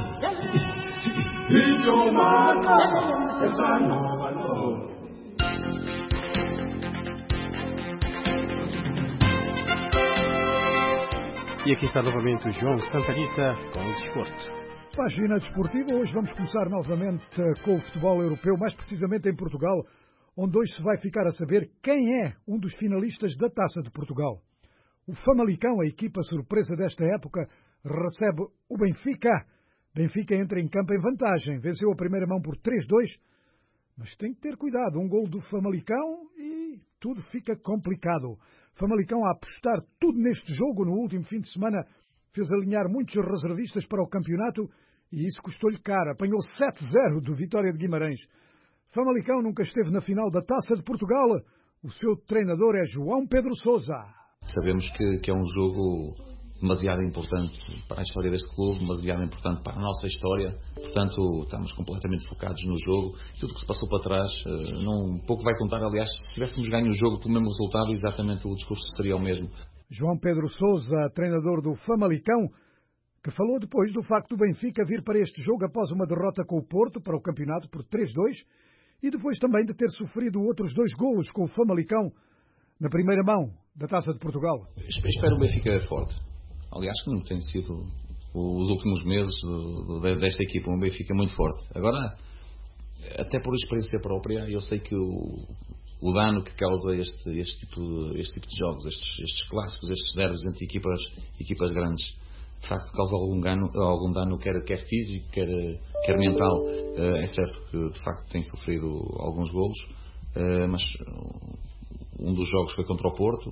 E aqui está novamente o João Santarita com o desporto. Página desportiva, hoje vamos começar novamente com o futebol europeu, mais precisamente em Portugal, onde hoje se vai ficar a saber quem é um dos finalistas da Taça de Portugal. O Famalicão, a equipa surpresa desta época, recebe o Benfica. Benfica entra em campo em vantagem, venceu a primeira mão por 3-2, mas tem que ter cuidado, um gol do Famalicão e tudo fica complicado. Famalicão a apostar tudo neste jogo no último fim de semana, fez alinhar muitos reservistas para o campeonato e isso custou-lhe caro, apanhou 7-0 do Vitória de Guimarães. Famalicão nunca esteve na final da Taça de Portugal, o seu treinador é João Pedro Sousa. Sabemos que é um jogo demasiado importante para a história deste clube, demasiado importante para a nossa história, portanto estamos completamente focados no jogo. Tudo o que se passou para trás pouco vai contar. Aliás, se tivéssemos ganho o jogo pelo mesmo resultado, exatamente o discurso seria o mesmo. João Pedro Sousa, treinador do Famalicão, que falou depois do facto do Benfica vir para este jogo após uma derrota com o Porto para o campeonato por 3-2 e depois também de ter sofrido outros 2 golos com o Famalicão na primeira mão da Taça de Portugal. Espero o Benfica forte. Aliás, como tem sido os últimos meses desta equipa, um Benfica muito forte. Agora, até por experiência própria, eu sei que o dano que causa este tipo de jogos, estes clássicos, estes derbys entre equipas grandes, de facto causa algum dano, quer físico, quer mental. É certo que de facto tem sofrido alguns golos, mas um dos jogos foi contra o Porto,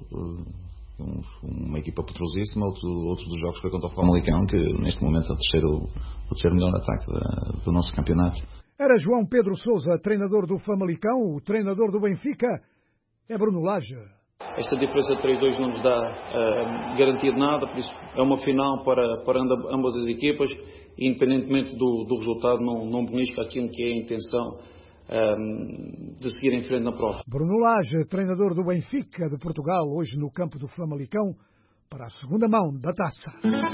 uma equipa poderosíssima. Outro dos jogos foi contra o Famalicão, que neste momento é o terceiro melhor ataque do nosso campeonato. Era João Pedro Sousa, treinador do Famalicão. O treinador do Benfica é Bruno Lage. Esta diferença de 3-2 não nos dá garantia de nada, por isso é uma final para ambas as equipas e independentemente do resultado não belisca aquilo que é a intenção de seguir em frente na prova. Bruno Lage, treinador do Benfica de Portugal, hoje no campo do Famalicão, para a segunda mão da taça.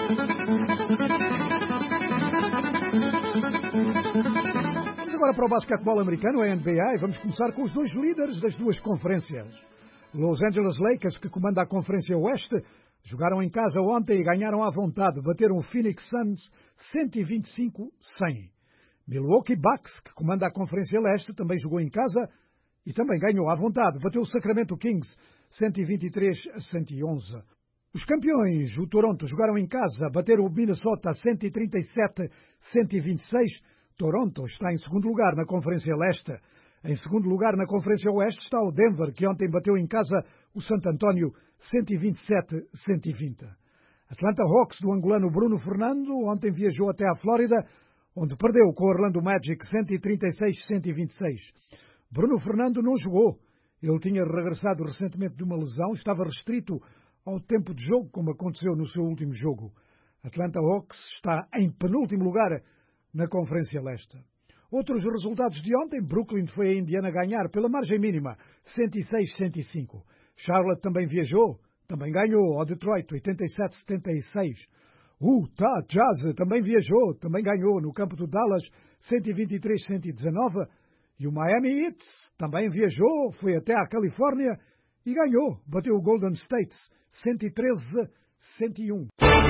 Vamos agora para o basquetebol americano, a NBA, e vamos começar com os 2 líderes das 2 conferências. Los Angeles Lakers, que comanda a Conferência Oeste, jogaram em casa ontem e ganharam à vontade, bateram o Phoenix Suns 125-100. Milwaukee Bucks, que comanda a Conferência Leste, também jogou em casa e também ganhou à vontade. Bateu o Sacramento Kings 123-111. Os campeões, o Toronto, jogaram em casa, bateram o Minnesota 137-126. Toronto está em segundo lugar na Conferência Leste. Em segundo lugar na Conferência Oeste está o Denver, que ontem bateu em casa o Santo António 127-120. Atlanta Hawks, do angolano Bruno Fernando, ontem viajou até a Flórida, onde perdeu com o Orlando Magic 136-126. Bruno Fernando não jogou. Ele tinha regressado recentemente de uma lesão, estava restrito ao tempo de jogo, como aconteceu no seu último jogo. Atlanta Hawks está em penúltimo lugar na Conferência Leste. Outros resultados de ontem: Brooklyn foi a Indiana ganhar pela margem mínima, 106-105. Charlotte também viajou, também ganhou ao Detroit, 87-76. O Utah Jazz também viajou, também ganhou no campo do Dallas, 123-119. E o Miami Heat também viajou, foi até à Califórnia e ganhou, bateu o Golden State, 113-101.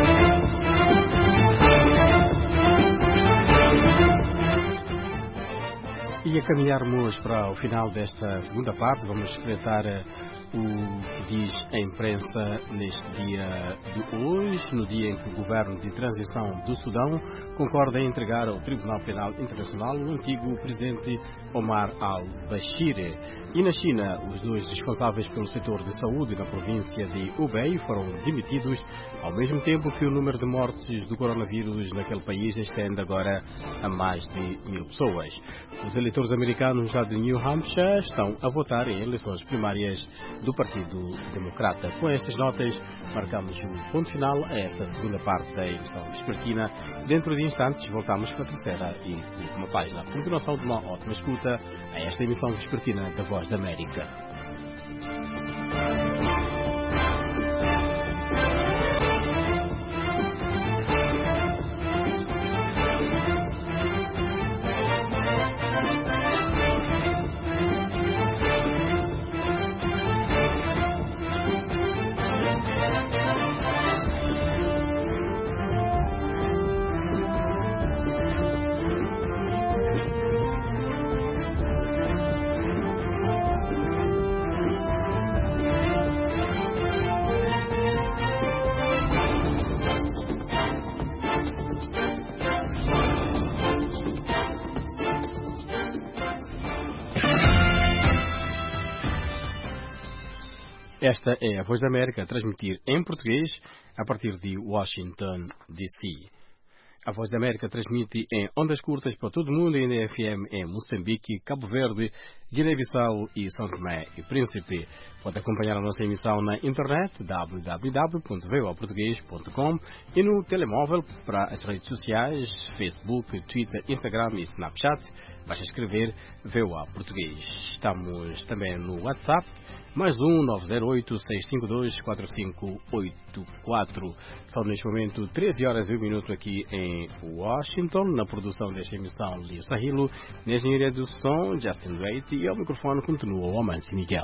E a caminharmos para o final desta segunda parte, vamos espreitar o que diz a imprensa neste dia de hoje, no dia em que o Governo de Transição do Sudão concorda em entregar ao Tribunal Penal Internacional o antigo presidente Omar al-Bashir. E na China, os 2 responsáveis pelo setor de saúde na província de Hubei foram demitidos, ao mesmo tempo que o número de mortes do coronavírus naquele país estende agora a mais de 1.000 pessoas. Os eleitores americanos no estado de New Hampshire estão a votar em eleições primárias do Partido Democrata. Com estas notas, marcamos o ponto final a esta segunda parte da emissão vespertina. Dentro de instantes, voltamos para a terceira e última página. Continuação de uma ótima escuta a esta emissão vespertina da Voz da América. Esta é a Voz da América a transmitir em português a partir de Washington, D.C. A Voz da América transmite em ondas curtas para todo o mundo em FM em Moçambique, Cabo Verde, Guiné-Bissau e São Tomé e Príncipe. Pode acompanhar a nossa emissão na internet www.voaportugues.com e no telemóvel para as redes sociais Facebook, Twitter, Instagram e Snapchat. Basta escrever VOA Português. Estamos também no WhatsApp, mais 908-652-4584. São neste momento 13 horas e 1 minuto aqui em Washington. Na produção desta emissão, Lio Sahilo. Na engenharia do som, Justin Wright. E ao microfone continua o Amancio Miguel.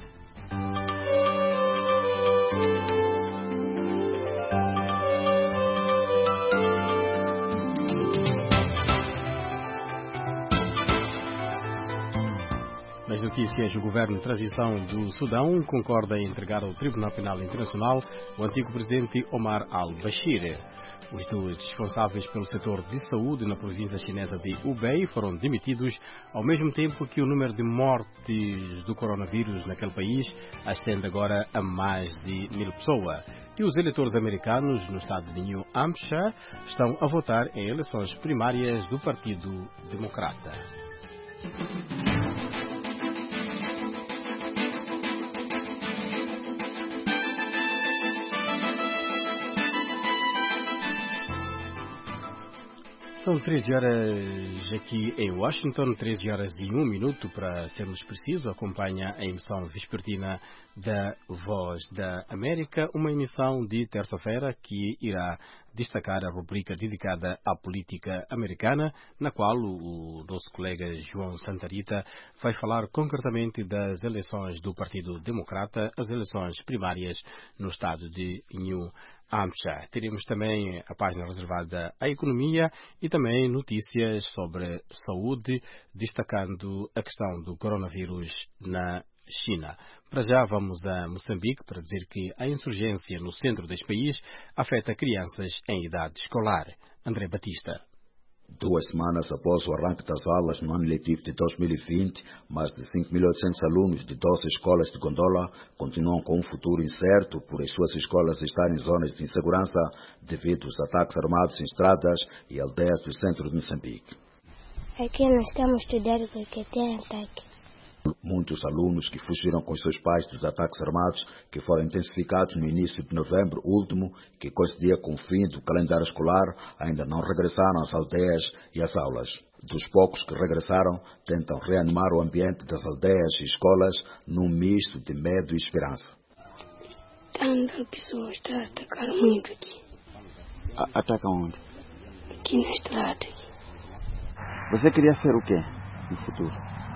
Nas notícias, o governo de transição do Sudão concorda em entregar ao Tribunal Penal Internacional o antigo presidente Omar al-Bashir. Os dois responsáveis pelo setor de saúde na província chinesa de Hubei foram demitidos, ao mesmo tempo que o número de mortes do coronavírus naquele país ascende agora a mais de 1.000 pessoas. E os eleitores americanos no estado de New Hampshire estão a votar em eleições primárias do Partido Democrata. São 13 horas aqui em Washington, 13 horas e 1 minuto para sermos precisos. Acompanha a emissão vespertina da Voz da América, uma emissão de terça-feira que irá destacar a rubrica dedicada à política americana, na qual o nosso colega João Santarita vai falar concretamente das eleições do Partido Democrata, as eleições primárias no estado de New Hampshire. Teremos também a página reservada à economia e também notícias sobre saúde, destacando a questão do coronavírus na China. Para já vamos a Moçambique para dizer que a insurgência no centro deste país afeta crianças em idade escolar. André Batista. 2 semanas após o arranque das aulas no ano letivo de 2020, mais de 5.800 alunos de 12 escolas de Gondola continuam com um futuro incerto por as suas escolas estarem em zonas de insegurança devido aos ataques armados em estradas e aldeias do centro de Moçambique. Aqui não estamos estudando porque tem ataque. Muitos alunos que fugiram com seus pais dos ataques armados que foram intensificados no início de novembro último, que coincidia com o fim do calendário escolar, ainda não regressaram às aldeias e às aulas. Dos poucos que regressaram, tentam reanimar o ambiente das aldeias e escolas num misto de medo e esperança. Tanta pessoas estão a atacar muito aqui. Atacam onde? Aqui na estrada. Você queria ser o quê no futuro?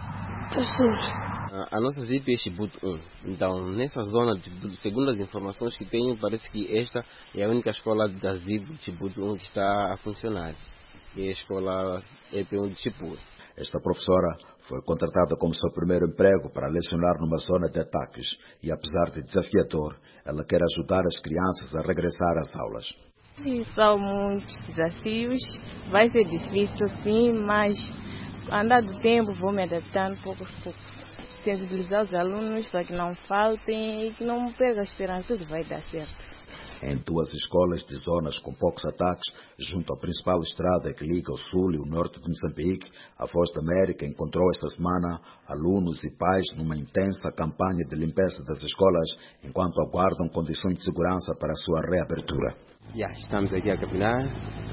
A nossa ZIP é Chibut 1. Então, nessa zona, segundo as informações que tenho, parece que esta é a única escola da ZIP de Chibut 1 que está a funcionar. E a escola EP1 de Chibut. Esta professora foi contratada como seu primeiro emprego para lecionar numa zona de ataques e, apesar de desafiador, ela quer ajudar as crianças a regressar às aulas. Sim, são muitos desafios. Vai ser difícil, sim, mas andar do tempo, vou me adaptando pouco a pouco. Sensibilizar os alunos para que não faltem e que não percam a esperança, tudo vai dar certo. Em 2 escolas de zonas com poucos ataques, junto à principal estrada que liga o sul e o norte de Moçambique, a Voz da América encontrou esta semana alunos e pais numa intensa campanha de limpeza das escolas, enquanto aguardam condições de segurança para a sua reabertura. Estamos aqui a capinar.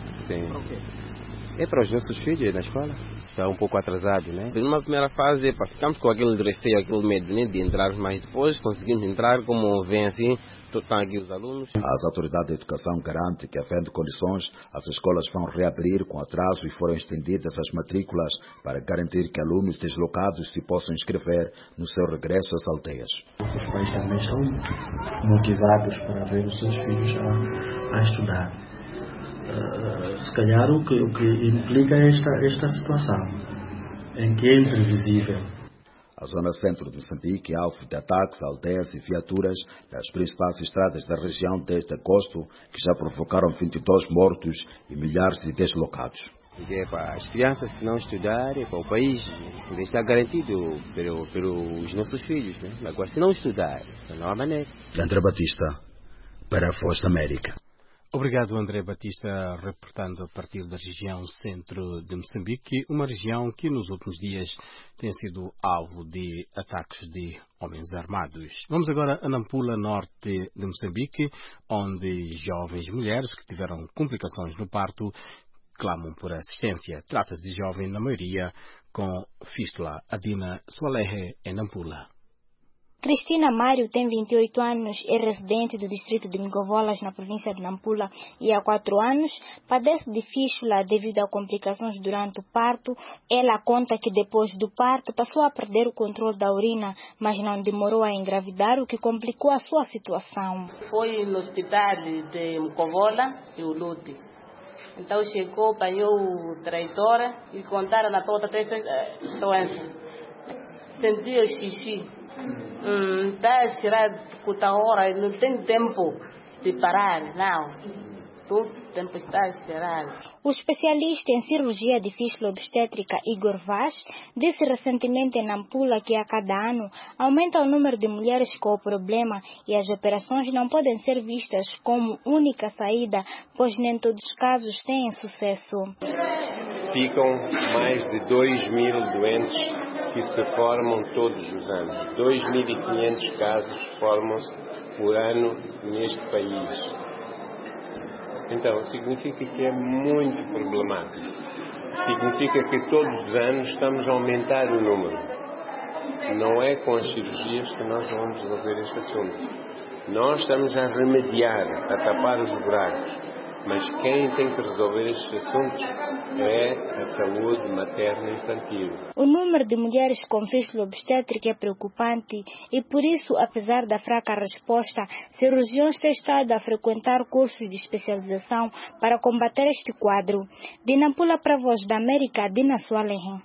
É para os nossos filhos na escola. Está um pouco atrasado, né? Numa primeira fase, ficamos com aquele receio, aquele medo, né, de entrar, mas depois conseguimos entrar, como vem assim, estão aqui os alunos. As autoridades de educação garantem que, havendo condições, as escolas vão reabrir com atraso e foram estendidas as matrículas para garantir que alunos deslocados se possam inscrever no seu regresso às aldeias. Os pais também estão motivados para ver os seus filhos a estudar. Se calhar o que implica esta situação, em que é imprevisível. A zona centro de Moçambique é alvo de ataques a aldeias e viaturas nas principais estradas da região desde agosto, que já provocaram 22 mortos e milhares de deslocados. As crianças, se não estudarem, o país está garantido pelos nossos filhos. Né? Agora, se não estudar, não há maneira. André Batista, para a Voz da América. Obrigado, André Batista, reportando a partir da região centro de Moçambique, uma região que nos últimos dias tem sido alvo de ataques de homens armados. Vamos agora a Nampula, norte de Moçambique, onde jovens mulheres que tiveram complicações no parto clamam por assistência. Trata-se de jovem, na maioria, com fístula. Adina Sualehe, em Nampula. Cristina Mário tem 28 anos, é residente do distrito de Ngovolas, na província de Nampula, e há 4 anos padece de fístula devido a complicações durante o parto. Ela conta que depois do parto passou a perder o controle da urina, mas não demorou a engravidar, o que complicou a sua situação. Foi no hospital de Ngovola e o Lute. Então chegou, apanhou o traidora e contaram na toda essa doença. Sentiu xixi. Está a tirar puta hora, não tem tempo de parar, não. Todo tempo está a tirar. O especialista em cirurgia de fístula obstétrica Igor Vaz disse recentemente em Nampula que a cada ano aumenta o número de mulheres com o problema e as operações não podem ser vistas como única saída, pois nem todos os casos têm sucesso. Ficam mais de 2.000 doentes que se formam todos os anos. 2.500 casos formam-se por ano neste país. Então, significa que é muito problemático. Significa que todos os anos estamos a aumentar o número. Não é com as cirurgias que nós vamos resolver este assunto. Nós estamos a remediar, a tapar os buracos. Mas quem tem que resolver estes assuntos é a saúde materna e infantil. O número de mulheres com fístula obstétrica é preocupante e, por isso, apesar da fraca resposta, cirurgiões têm estado a frequentar cursos de especialização para combater este quadro. De Nampula para a Voz da América, Dina Sualehe.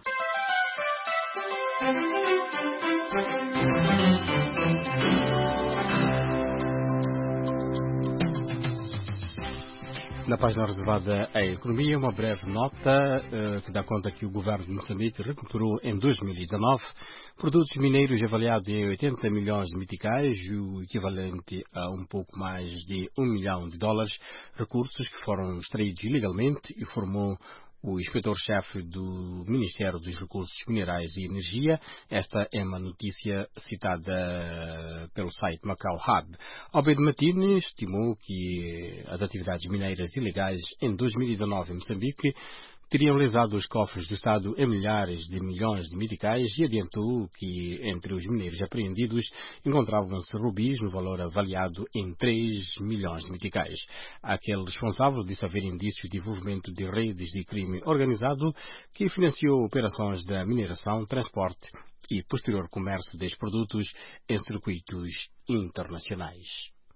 Na página reservada à economia, uma breve nota que dá conta que o governo de Moçambique recuperou em 2019 produtos mineiros avaliados em 80 milhões de meticais, o equivalente a um pouco mais de $1 milhão, recursos que foram extraídos ilegalmente, informou o inspetor-chefe do Ministério dos Recursos Minerais e Energia. Esta é uma notícia citada pelo site Macau Hub. Albedo Martínez estimou que as atividades mineiras ilegais em 2019 em Moçambique teriam lesado os cofres do Estado em milhares de milhões de meticais e adiantou que entre os mineiros apreendidos encontravam-se rubis no valor avaliado em 3 milhões de meticais. Aquele responsável disse haver indícios de envolvimento de redes de crime organizado que financiou operações da mineração, transporte e posterior comércio destes produtos em circuitos internacionais.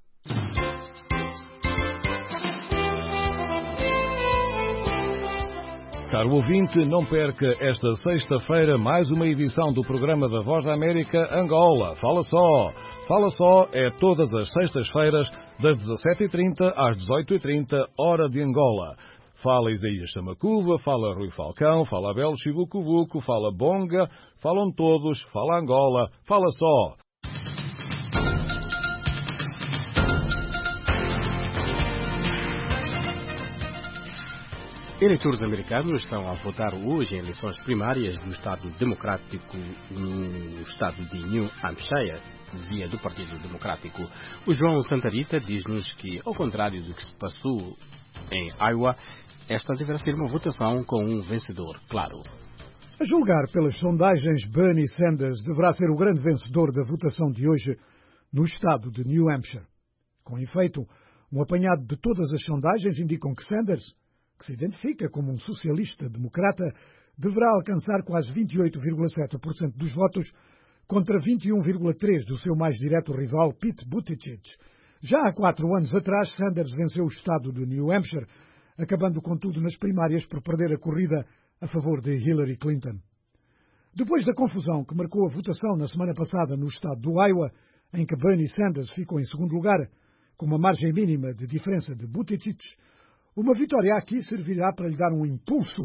Caro ouvinte, não perca esta sexta-feira mais uma edição do programa da Voz da América Angola. Fala só! Fala só é todas as sextas-feiras, das 17h30 às 18h30, hora de Angola. Fala Isaías Samacuva, fala Rui Falcão, fala Abel Chivucuvuco, fala Bonga, falam todos, fala Angola. Fala só! Eleitores americanos estão a votar hoje em eleições primárias do Estado Democrático no estado de New Hampshire, dizia do Partido Democrático. O João Santarita diz-nos que, ao contrário do que se passou em Iowa, esta deverá ser uma votação com um vencedor claro. A julgar pelas sondagens, Bernie Sanders deverá ser o grande vencedor da votação de hoje no estado de New Hampshire. Com efeito, um apanhado de todas as sondagens indicam que Sanders, que se identifica como um socialista-democrata, deverá alcançar quase 28,7% dos votos contra 21,3% do seu mais direto rival, Pete Buttigieg. Já há 4 anos atrás, Sanders venceu o estado de New Hampshire, acabando, contudo, nas primárias por perder a corrida a favor de Hillary Clinton. Depois da confusão que marcou a votação na semana passada no estado do Iowa, em que Bernie Sanders ficou em segundo lugar, com uma margem mínima de diferença de Buttigieg, uma vitória aqui servirá para lhe dar um impulso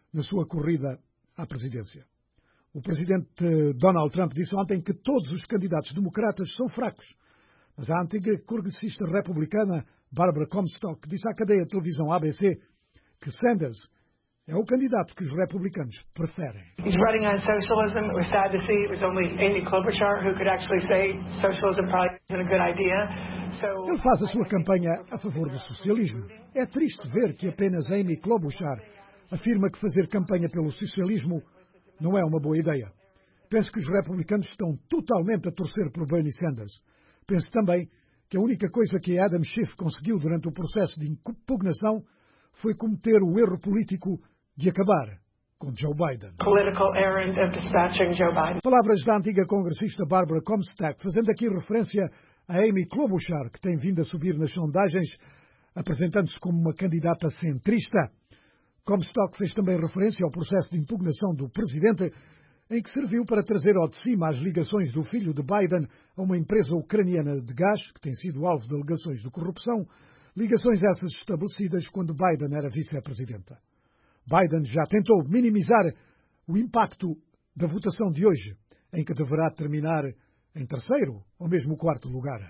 na sua corrida à presidência. O presidente Donald Trump disse ontem que todos os candidatos democratas são fracos, mas a antiga congressista republicana Barbara Comstock disse à cadeia de televisão ABC que Sanders é o candidato que os republicanos preferem. He's running on socialism. It was sad to see it was only Amy Klobuchar who could actually say socialism probably isn't a good idea. Ele faz a sua campanha a favor do socialismo. É triste ver que apenas Amy Klobuchar afirma que fazer campanha pelo socialismo não é uma boa ideia. Penso que os republicanos estão totalmente a torcer por Bernie Sanders. Penso também que a única coisa que Adam Schiff conseguiu durante o processo de impugnação foi cometer o erro político de acabar com Joe Biden. Political errand of dispatching Joe Biden. Palavras da antiga congressista Barbara Comstock, fazendo aqui referência a Amy Klobuchar, que tem vindo a subir nas sondagens, apresentando-se como uma candidata centrista. Comstock fez também referência ao processo de impugnação do presidente, em que serviu para trazer ao de cima as ligações do filho de Biden a uma empresa ucraniana de gás, que tem sido alvo de alegações de corrupção, ligações essas estabelecidas quando Biden era vice-presidenta. Biden já tentou minimizar o impacto da votação de hoje, em que deverá terminar em terceiro ou mesmo quarto lugar.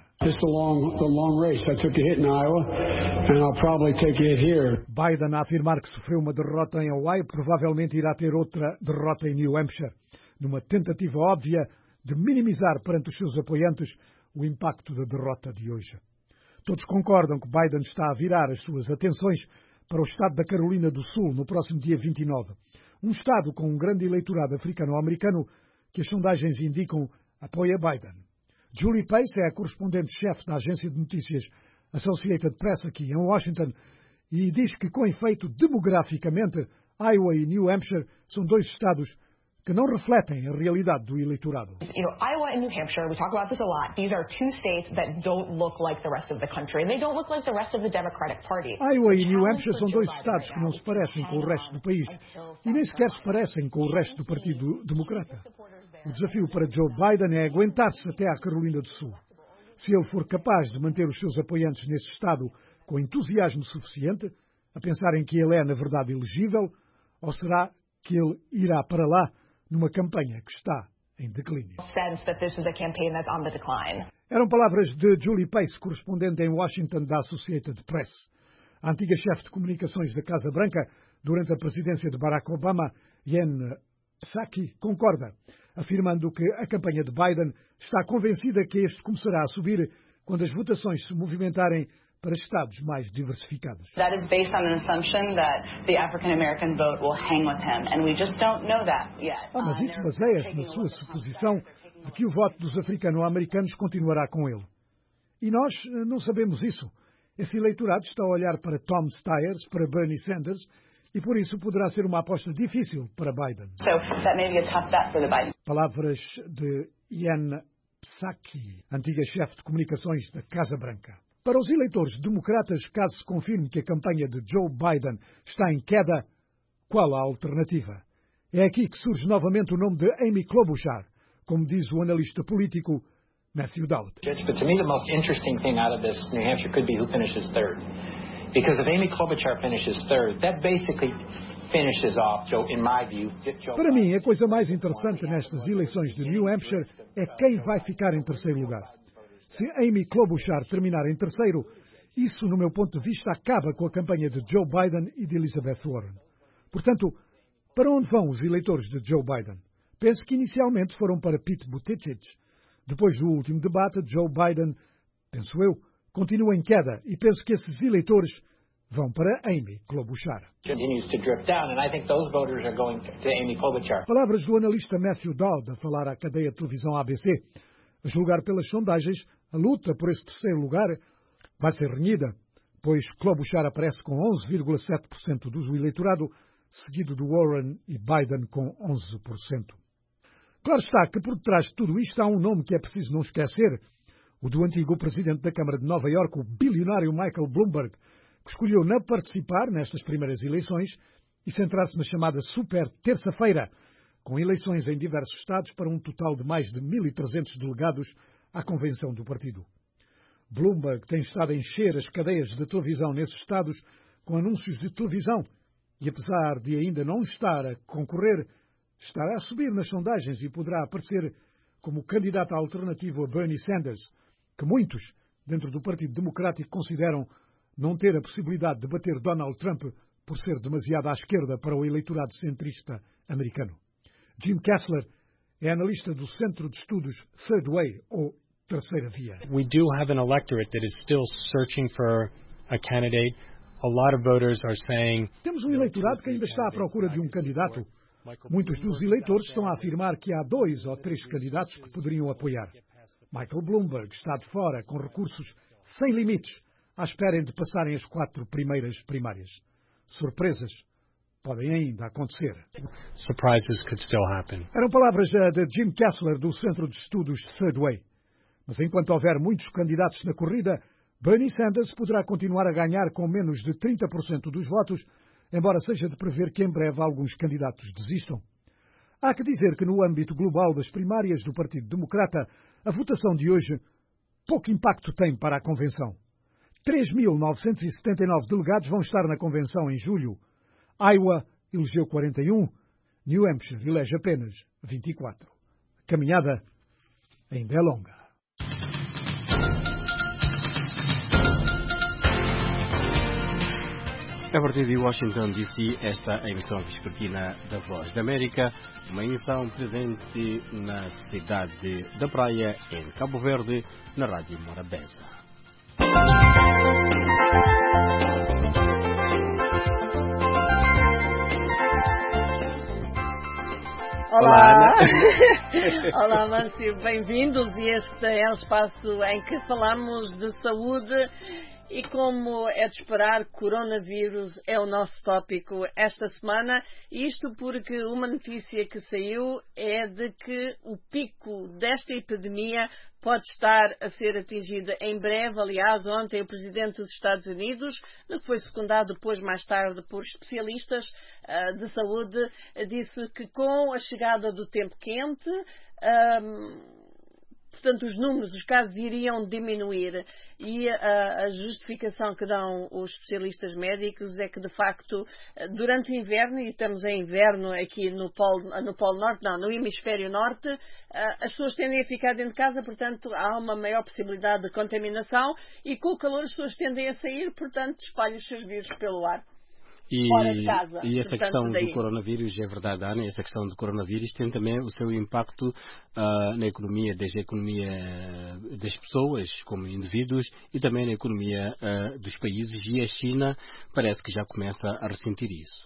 Biden a afirmar que sofreu uma derrota em Hawaii, provavelmente irá ter outra derrota em New Hampshire, numa tentativa óbvia de minimizar perante os seus apoiantes o impacto da derrota de hoje. Todos concordam que Biden está a virar as suas atenções para o estado da Carolina do Sul no próximo dia 29. Um estado com um grande eleitorado africano-americano que as sondagens indicam apoia Biden. Julie Pace é a correspondente-chefe da agência de notícias Associated Press aqui em Washington e diz que, com efeito, demograficamente, Iowa e New Hampshire são dois estados que não refletem a realidade do eleitorado. Iowa and New Hampshire, we talk about this a lot. These are two states that don't look like the rest of the country, and they don't look like the rest of the Democratic Party. Iowa e New Hampshire são dois estados que não se parecem com o resto do país e nem sequer se parecem com o resto do Partido Democrata. O desafio para Joe Biden é aguentar-se até à Carolina do Sul. Se ele for capaz de manter os seus apoiantes nesse estado com entusiasmo suficiente, a pensarem que ele é, na verdade, elegível, ou será que ele irá para lá numa campanha que está em declínio. Eram palavras de Julie Pace, correspondente em Washington da Associated Press. A antiga chefe de comunicações da Casa Branca durante a presidência de Barack Obama, Jen Psaki, concorda, afirmando que a campanha de Biden está convencida que este começará a subir quando as votações se movimentarem para estados mais diversificados. That is based on an assumption that the African American vote will hang with him, and we just don't know that yet. Mas isso baseia-se na sua suposição de que o voto dos africano-americanos continuará com ele. E nós não sabemos isso. Esse eleitorado está a olhar para Tom Steyer, para Bernie Sanders, e por isso poderá ser uma aposta difícil para Biden. So that may be a tough bet for the Biden. Palavras de Jen Psaki, antiga chefe de comunicações da Casa Branca. Para os eleitores democratas, caso se confirme que a campanha de Joe Biden está em queda, qual a alternativa? É aqui que surge novamente o nome de Amy Klobuchar, como diz o analista político Matthew Dowd. But to me, the most interesting thing out of this New Hampshire could be who finishes third. Because if Amy Klobuchar finishes third, that basically finishes off, Joe, in my view. Para mim, a coisa mais interessante nestas eleições de New Hampshire é quem vai ficar em terceiro lugar. Se Amy Klobuchar terminar em terceiro, isso, no meu ponto de vista, acaba com a campanha de Joe Biden e de Elizabeth Warren. Portanto, para onde vão os eleitores de Joe Biden? Penso que inicialmente foram para Pete Buttigieg. Depois do último debate, Joe Biden, penso eu, continua em queda e penso que esses eleitores vão para Amy Klobuchar. Palavras do analista Matthew Dowd a falar à cadeia de televisão ABC. A julgar pelas sondagens, a luta por esse terceiro lugar vai ser renhida, pois Klobuchar aparece com 11,7% do eleitorado, seguido de Warren e Biden com 11%. Claro está que por detrás de tudo isto há um nome que é preciso não esquecer, o do antigo presidente da Câmara de Nova Iorque, o bilionário Michael Bloomberg, que escolheu não participar nestas primeiras eleições e centrar-se na chamada Super Terça-feira, com eleições em diversos estados para um total de mais de 1.300 delegados à convenção do partido. Bloomberg tem estado a encher as cadeias de televisão nesses estados com anúncios de televisão e apesar de ainda não estar a concorrer, estará a subir nas sondagens e poderá aparecer como candidato alternativo a Bernie Sanders, que muitos, dentro do Partido Democrático, consideram não ter a possibilidade de bater Donald Trump por ser demasiado à esquerda para o eleitorado centrista americano. Jim Kessler é analista do Centro de Estudos Third Way, ou Terceira Via. We do have an electorate that is still searching for a candidate. A lot of voters are saying... Temos um eleitorado que ainda está à procura de um candidato. Muitos dos eleitores estão a afirmar que há 2 ou 3 candidatos que poderiam apoiar. Michael Bloomberg está de fora, com recursos sem limites, à espera de passarem as 4 primeiras primárias. Surpresas podem ainda acontecer. Surprises could still happen. Eram palavras de Jim Kessler, do Centro de Estudos Third Way. Mas enquanto houver muitos candidatos na corrida, Bernie Sanders poderá continuar a ganhar com menos de 30% dos votos, embora seja de prever que em breve alguns candidatos desistam. Há que dizer que no âmbito global das primárias do Partido Democrata, a votação de hoje pouco impacto tem para a convenção. 3.979 delegados vão estar na convenção em julho. Iowa elegeu 41, New Hampshire elege apenas 24. A caminhada ainda é longa. A partir de Washington, D.C., esta é a emissão vespertina da Voz da América, uma emissão presente na cidade da Praia, em Cabo Verde, na Rádio Morabeza. Olá! Olá, Márcio, bem-vindos. E este é o espaço em que falamos de saúde. E como é de esperar, coronavírus é o nosso tópico esta semana. Isto porque uma notícia que saiu é de que o pico desta epidemia pode estar a ser atingido em breve. Aliás, ontem o Presidente dos Estados Unidos, no que foi secundado depois mais tarde por especialistas de saúde, disse que com a chegada do tempo quente, portanto, os números dos casos iriam diminuir. E a justificação que dão os especialistas médicos é que, de facto, durante o inverno, e estamos em inverno aqui no Polo Norte, não, no Hemisfério Norte, as pessoas tendem a ficar dentro de casa, portanto, há uma maior possibilidade de contaminação, e com o calor as pessoas tendem a sair, portanto, espalham os seus vírus pelo ar. E essa questão do coronavírus, é verdade, Ana, essa questão do coronavírus tem também o seu impacto na economia, desde a economia das pessoas como indivíduos e também na economia dos países, e a China parece que já começa a ressentir isso.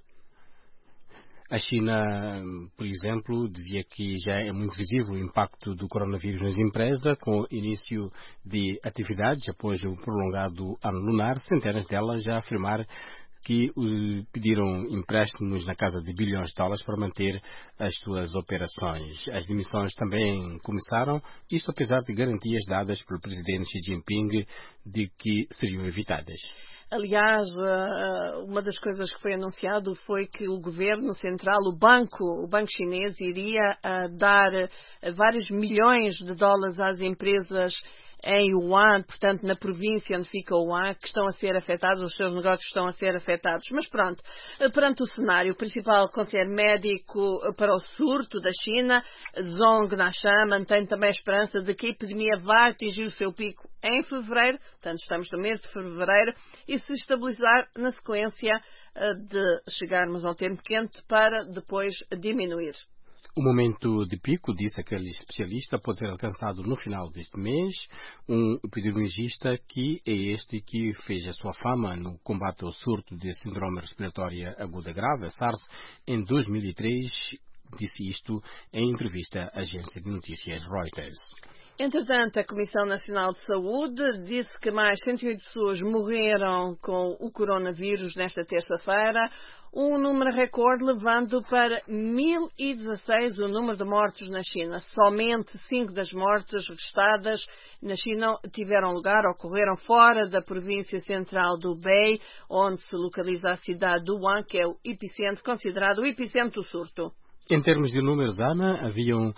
A China, por exemplo, dizia que já é muito visível o impacto do coronavírus nas empresas, com o início de atividades após o prolongado ano lunar, centenas delas já afirmar que pediram empréstimos na casa de bilhões de dólares para manter as suas operações. As demissões também começaram, isto apesar de garantias dadas pelo presidente Xi Jinping de que seriam evitadas. Aliás, uma das coisas que foi anunciado foi que o governo central, o banco chinês, iria dar vários milhões de dólares às empresas em Wuhan, portanto, na província onde fica Wuhan, que estão a ser afetados, os seus negócios estão a ser afetados. Mas pronto, perante o cenário, o principal conselheiro médico para o surto da China, Zhong Nashan, mantém também a esperança de que a epidemia vai atingir o seu pico em fevereiro, portanto, estamos no mês de fevereiro, e se estabilizar na sequência de chegarmos ao tempo quente para depois diminuir. O momento de pico, disse aquele especialista, pode ser alcançado no final deste mês. Um epidemiologista que é este que fez a sua fama no combate ao surto de síndrome respiratória aguda grave, a SARS, em 2003, disse isto em entrevista à agência de notícias Reuters. Entretanto, a Comissão Nacional de Saúde disse que mais 108 pessoas morreram com o coronavírus nesta terça-feira, um número recorde, levando para 1.016 o número de mortos na China. Somente 5 das mortes registadas na China tiveram lugar, ocorreram fora da província central do Hubei, onde se localiza a cidade de Wuhan, que é o epicentro, considerado o epicentro do surto. Em termos de números, Ana, haviam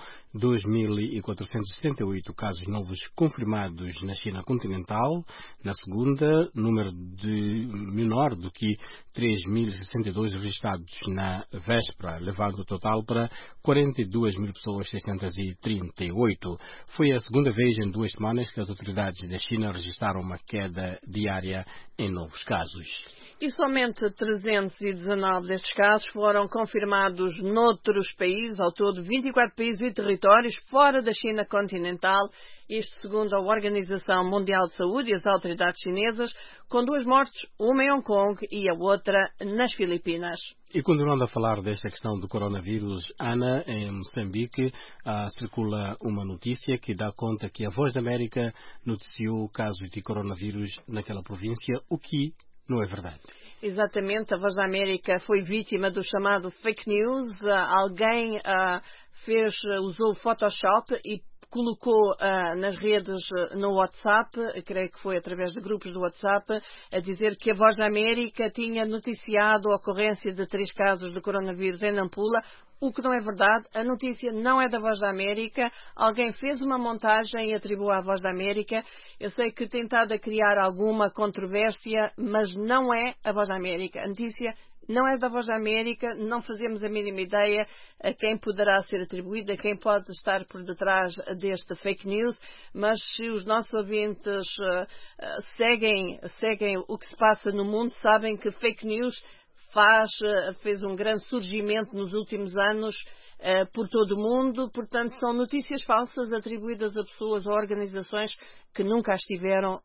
2.478 casos novos confirmados na China continental. Na segunda, número menor do que 3.062 registrados na véspera, levando o total para 42.638. Foi a segunda vez em 2 semanas que as autoridades da China registraram uma queda diária em novos casos. E somente 319 destes casos foram confirmados noutros países, ao todo 24 países e territórios fora da China continental, isto segundo a Organização Mundial de Saúde e as autoridades chinesas, com 2 mortes, uma em Hong Kong e a outra nas Filipinas. E continuando a falar desta questão do coronavírus, Ana, em Moçambique, circula uma notícia que dá conta que a Voz da América noticiou casos de coronavírus naquela província, o que não é verdade. Exatamente, a Voz da América foi vítima do chamado fake news. Alguém usou o Photoshop e colocou nas redes no WhatsApp, creio que foi através de grupos do WhatsApp, a dizer que a Voz da América tinha noticiado a ocorrência de 3 casos de coronavírus em Nampula, o que não é verdade. A notícia não é da Voz da América. Alguém fez uma montagem e atribuiu à Voz da América. Eu sei que tem estado a criar alguma controvérsia, mas não é a Voz da América. A notícia não é da Voz da América, não fazemos a mínima ideia a quem poderá ser atribuída, a quem pode estar por detrás deste fake news, mas se os nossos ouvintes seguem o que se passa no mundo, sabem que fake news fez um grande surgimento nos últimos anos por todo o mundo. Portanto, são notícias falsas atribuídas a pessoas ou organizações que nunca as tiveram,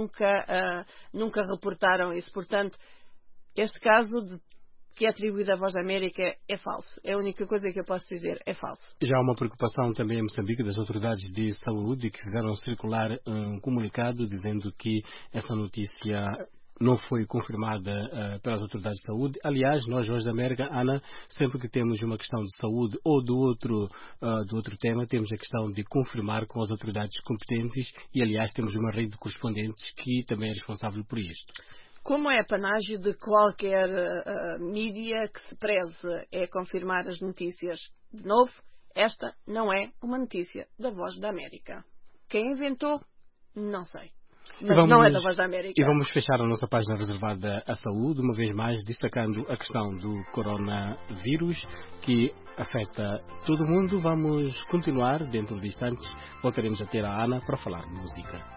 nunca reportaram isso. Portanto, este caso que é atribuído à Voz da América é falso. É a única coisa que eu posso dizer, é falso. Já há uma preocupação também em Moçambique das autoridades de saúde que fizeram circular um comunicado dizendo que essa notícia não foi confirmada pelas autoridades de saúde. Aliás, nós, Voz da América, Ana, sempre que temos uma questão de saúde ou do outro tema, temos a questão de confirmar com as autoridades competentes e, aliás, temos uma rede de correspondentes que também é responsável por isto. Como é panágio de qualquer mídia que se preze é confirmar as notícias. De novo, esta não é uma notícia da Voz da América. Quem inventou, não sei. Mas não é da Voz da América. E vamos fechar a nossa página reservada à saúde, uma vez mais destacando a questão do coronavírus, que afeta todo o mundo. Vamos continuar dentro de instantes. Voltaremos a ter a Ana para falar de música.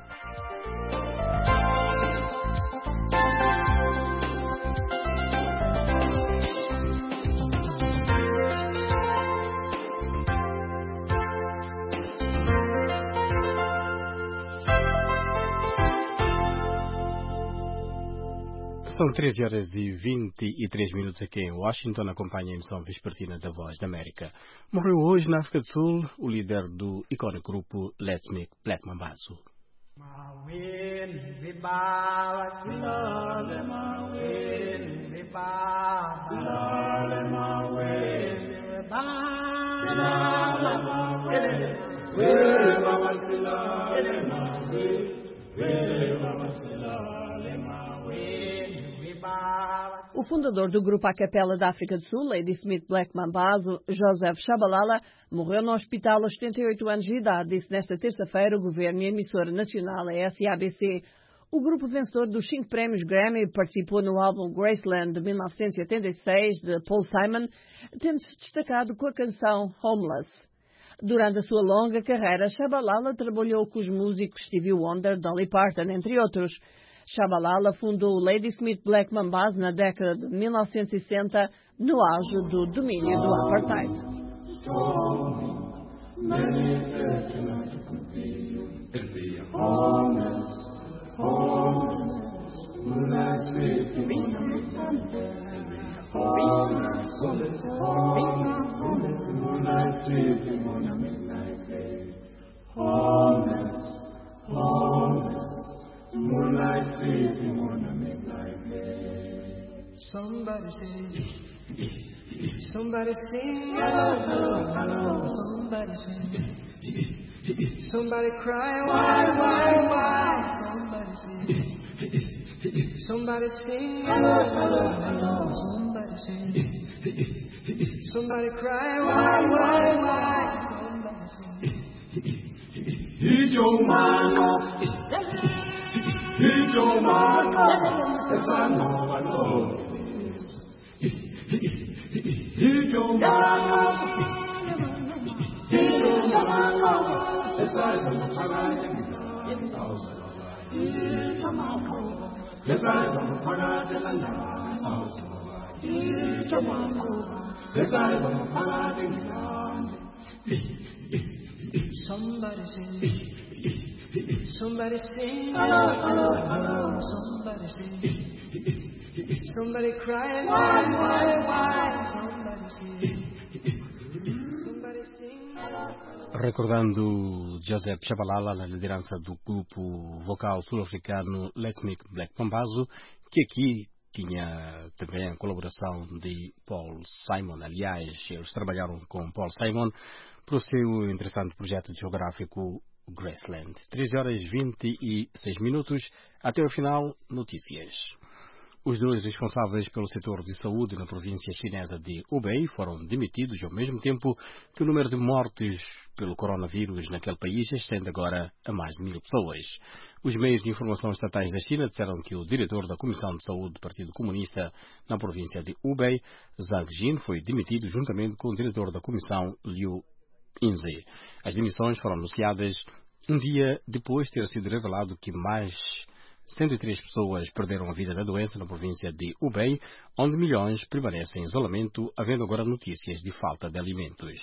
São 13 horas e 23 minutos aqui em Washington. Acompanha a emissão vespertina da Voz da América. Morreu hoje na África do Sul o líder do icônico grupo Let's Make Black Mambazo. O fundador do grupo a capela da África do Sul, Ladysmith Black Mambazo, Joseph Shabalala, morreu no hospital aos 78 anos de idade, disse nesta terça-feira o governo e a emissora nacional, a SABC. O grupo vencedor dos 5 prémios Grammy participou no álbum Graceland de 1986 de Paul Simon, tendo-se destacado com a canção Homeless. Durante a sua longa carreira, Shabalala trabalhou com os músicos Stevie Wonder, Dolly Parton, entre outros. Shabalala fundou o Ladysmith Black Mambazo na década de 1960, no auge do domínio do apartheid. Moonlight sleeping on a midnight bed. Somebody say, somebody sing, hello, hello, hello. Somebody say, somebody cry, why? Somebody say, somebody sing, hello, hello, hello. Somebody say, Somebody cry, why? Hit your mano, yes I know. Hit your mano, yes I know. Yes, I don't forget the house. Yes, I don't forget somebody sing. Somebody sing. Hello. Somebody sing. Somebody cry. Why? Somebody sing. Somebody sing. Recordando Joseph Shabalala na liderança do grupo vocal sul-africano Let's Make Black Mambazo, que aqui tinha também a colaboração de Paul Simon. Aliás, eles trabalharam com Paul Simon para o seu interessante projeto geográfico Graceland. 13h26. Até o final, notícias. Os 2 responsáveis pelo setor de saúde na província chinesa de Hubei foram demitidos ao mesmo tempo que o número de mortes pelo coronavírus naquele país ascende agora a mais de 1000 pessoas. Os meios de informação estatais da China disseram que o diretor da Comissão de Saúde do Partido Comunista na província de Hubei, Zhang Jin, foi demitido juntamente com o diretor da Comissão, Liu Yinzi. As demissões foram anunciadas um dia depois de ter sido revelado que mais 103 pessoas perderam a vida da doença na província de Hubei, onde milhões permanecem em isolamento, havendo agora notícias de falta de alimentos.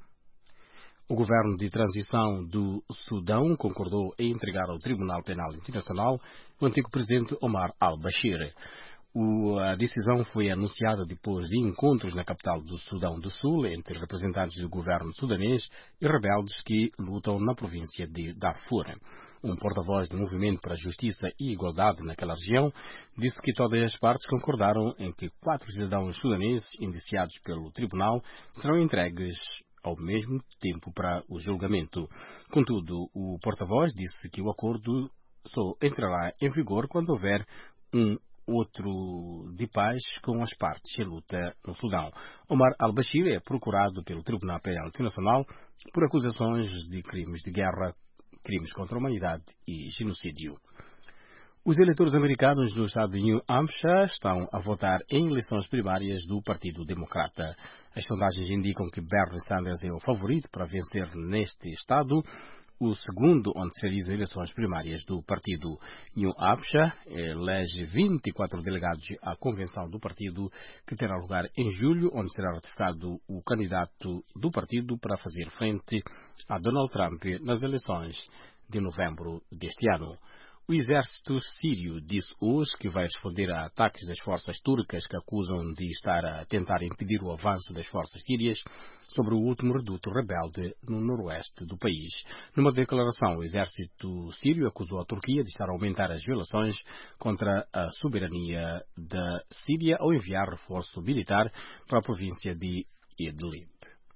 O governo de transição do Sudão concordou em entregar ao Tribunal Penal Internacional o antigo presidente Omar al-Bashir. A decisão foi anunciada depois de encontros na capital do Sudão do Sul entre representantes do governo sudanês e rebeldes que lutam na província de Darfur. Um porta-voz do Movimento para a Justiça e Igualdade naquela região disse que todas as partes concordaram em que 4 cidadãos sudaneses indiciados pelo tribunal serão entregues ao mesmo tempo para o julgamento. Contudo, o porta-voz disse que o acordo só entrará em vigor quando houver um outro de paz com as partes em luta no Sudão. Omar al-Bashir é procurado pelo Tribunal Penal Internacional por acusações de crimes de guerra, crimes contra a humanidade e genocídio. Os eleitores americanos do estado de New Hampshire estão a votar em eleições primárias do Partido Democrata. As sondagens indicam que Bernie Sanders é o favorito para vencer neste estado, o segundo onde se realizam eleições primárias do partido. New Hampshire elege 24 delegados à convenção do partido, que terá lugar em julho, onde será ratificado o candidato do partido para fazer frente a Donald Trump nas eleições de novembro deste ano. O exército sírio disse hoje que vai responder a ataques das forças turcas que acusam de estar a tentar impedir o avanço das forças sírias sobre o último reduto rebelde no noroeste do país. Numa declaração, o exército sírio acusou a Turquia de estar a aumentar as violações contra a soberania da Síria ao enviar reforço militar para a província de Idlib.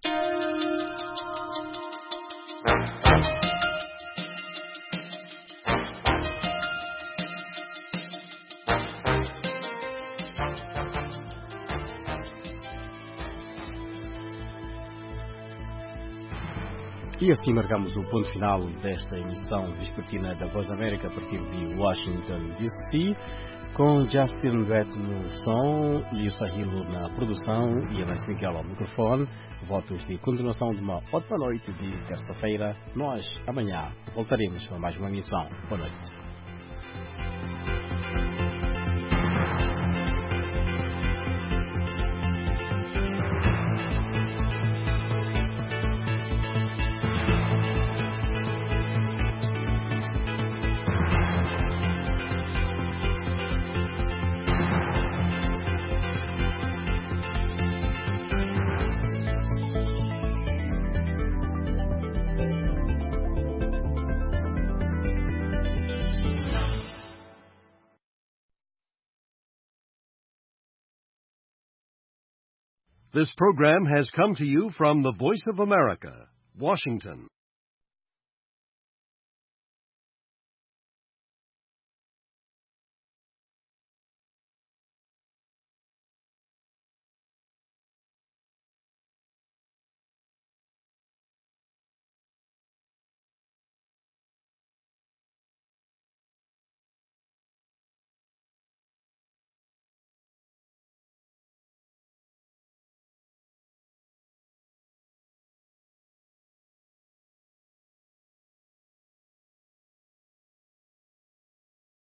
E assim marcamos o ponto final desta emissão vespertina da Voz da América a partir de Washington, D.C., com Justin Brett no som, Liu Sahilo na produção e Alex Miguel ao microfone. Votos de continuação de uma ótima noite de terça-feira. Nós, amanhã, voltaremos para mais uma emissão. Boa noite. This program has come to you from the Voice of America, Washington.